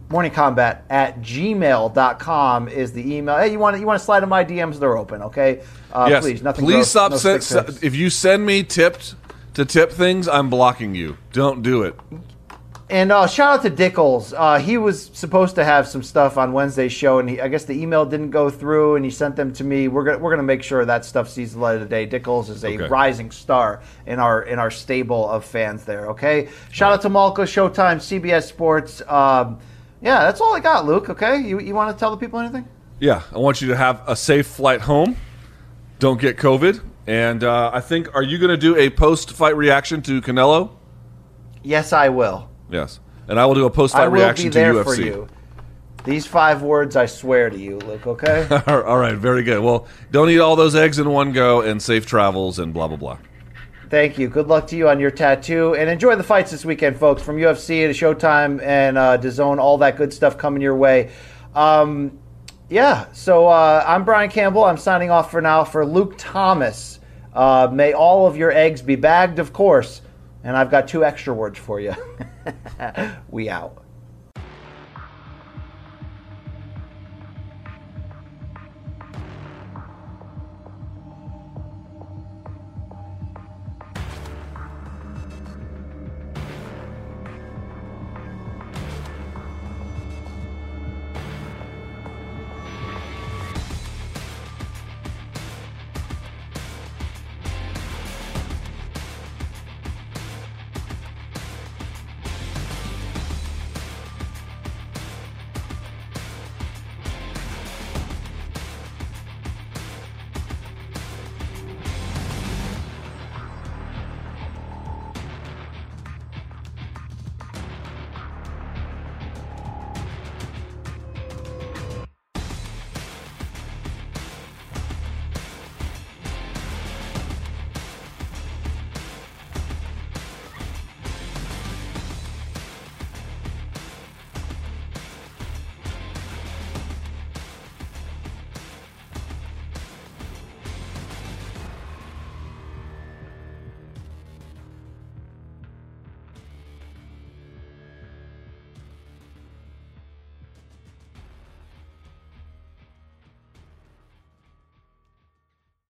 morningcombat@gmail.com is the email. Hey, you want to slide in my DMs? They're open, okay? Yes. Please, nothing. Please gross, stop. If you send me tipped to tip things, I'm blocking you. Don't do it. And shout out to Dickles. He was supposed to have some stuff on Wednesday's show, and I guess the email didn't go through, and he sent them to me. We're gonna make sure that stuff sees the light of the day. Dickles is a rising star in our stable of fans there. Okay. Shout out to Malco, Showtime, CBS Sports. Yeah, that's all I got, Luke. Okay, you want to tell the people anything? Yeah, I want you to have a safe flight home. Don't get COVID. And I think, are you going to do a post-fight reaction to Canelo? Yes, I will. Yes, and I will do a post-fight reaction to UFC. I will be there for you. These 5 words, I swear to you, Luke. Okay. All right, very good. Well, don't eat all those eggs in one go, and safe travels, and blah blah blah. Thank you. Good luck to you on your tattoo. And enjoy the fights this weekend, folks. From UFC to Showtime and DAZN, all that good stuff coming your way. Yeah, so I'm Brian Campbell. I'm signing off for now. For Luke Thomas, may all of your eggs be bagged, of course. And I've got 2 extra words for you. We out.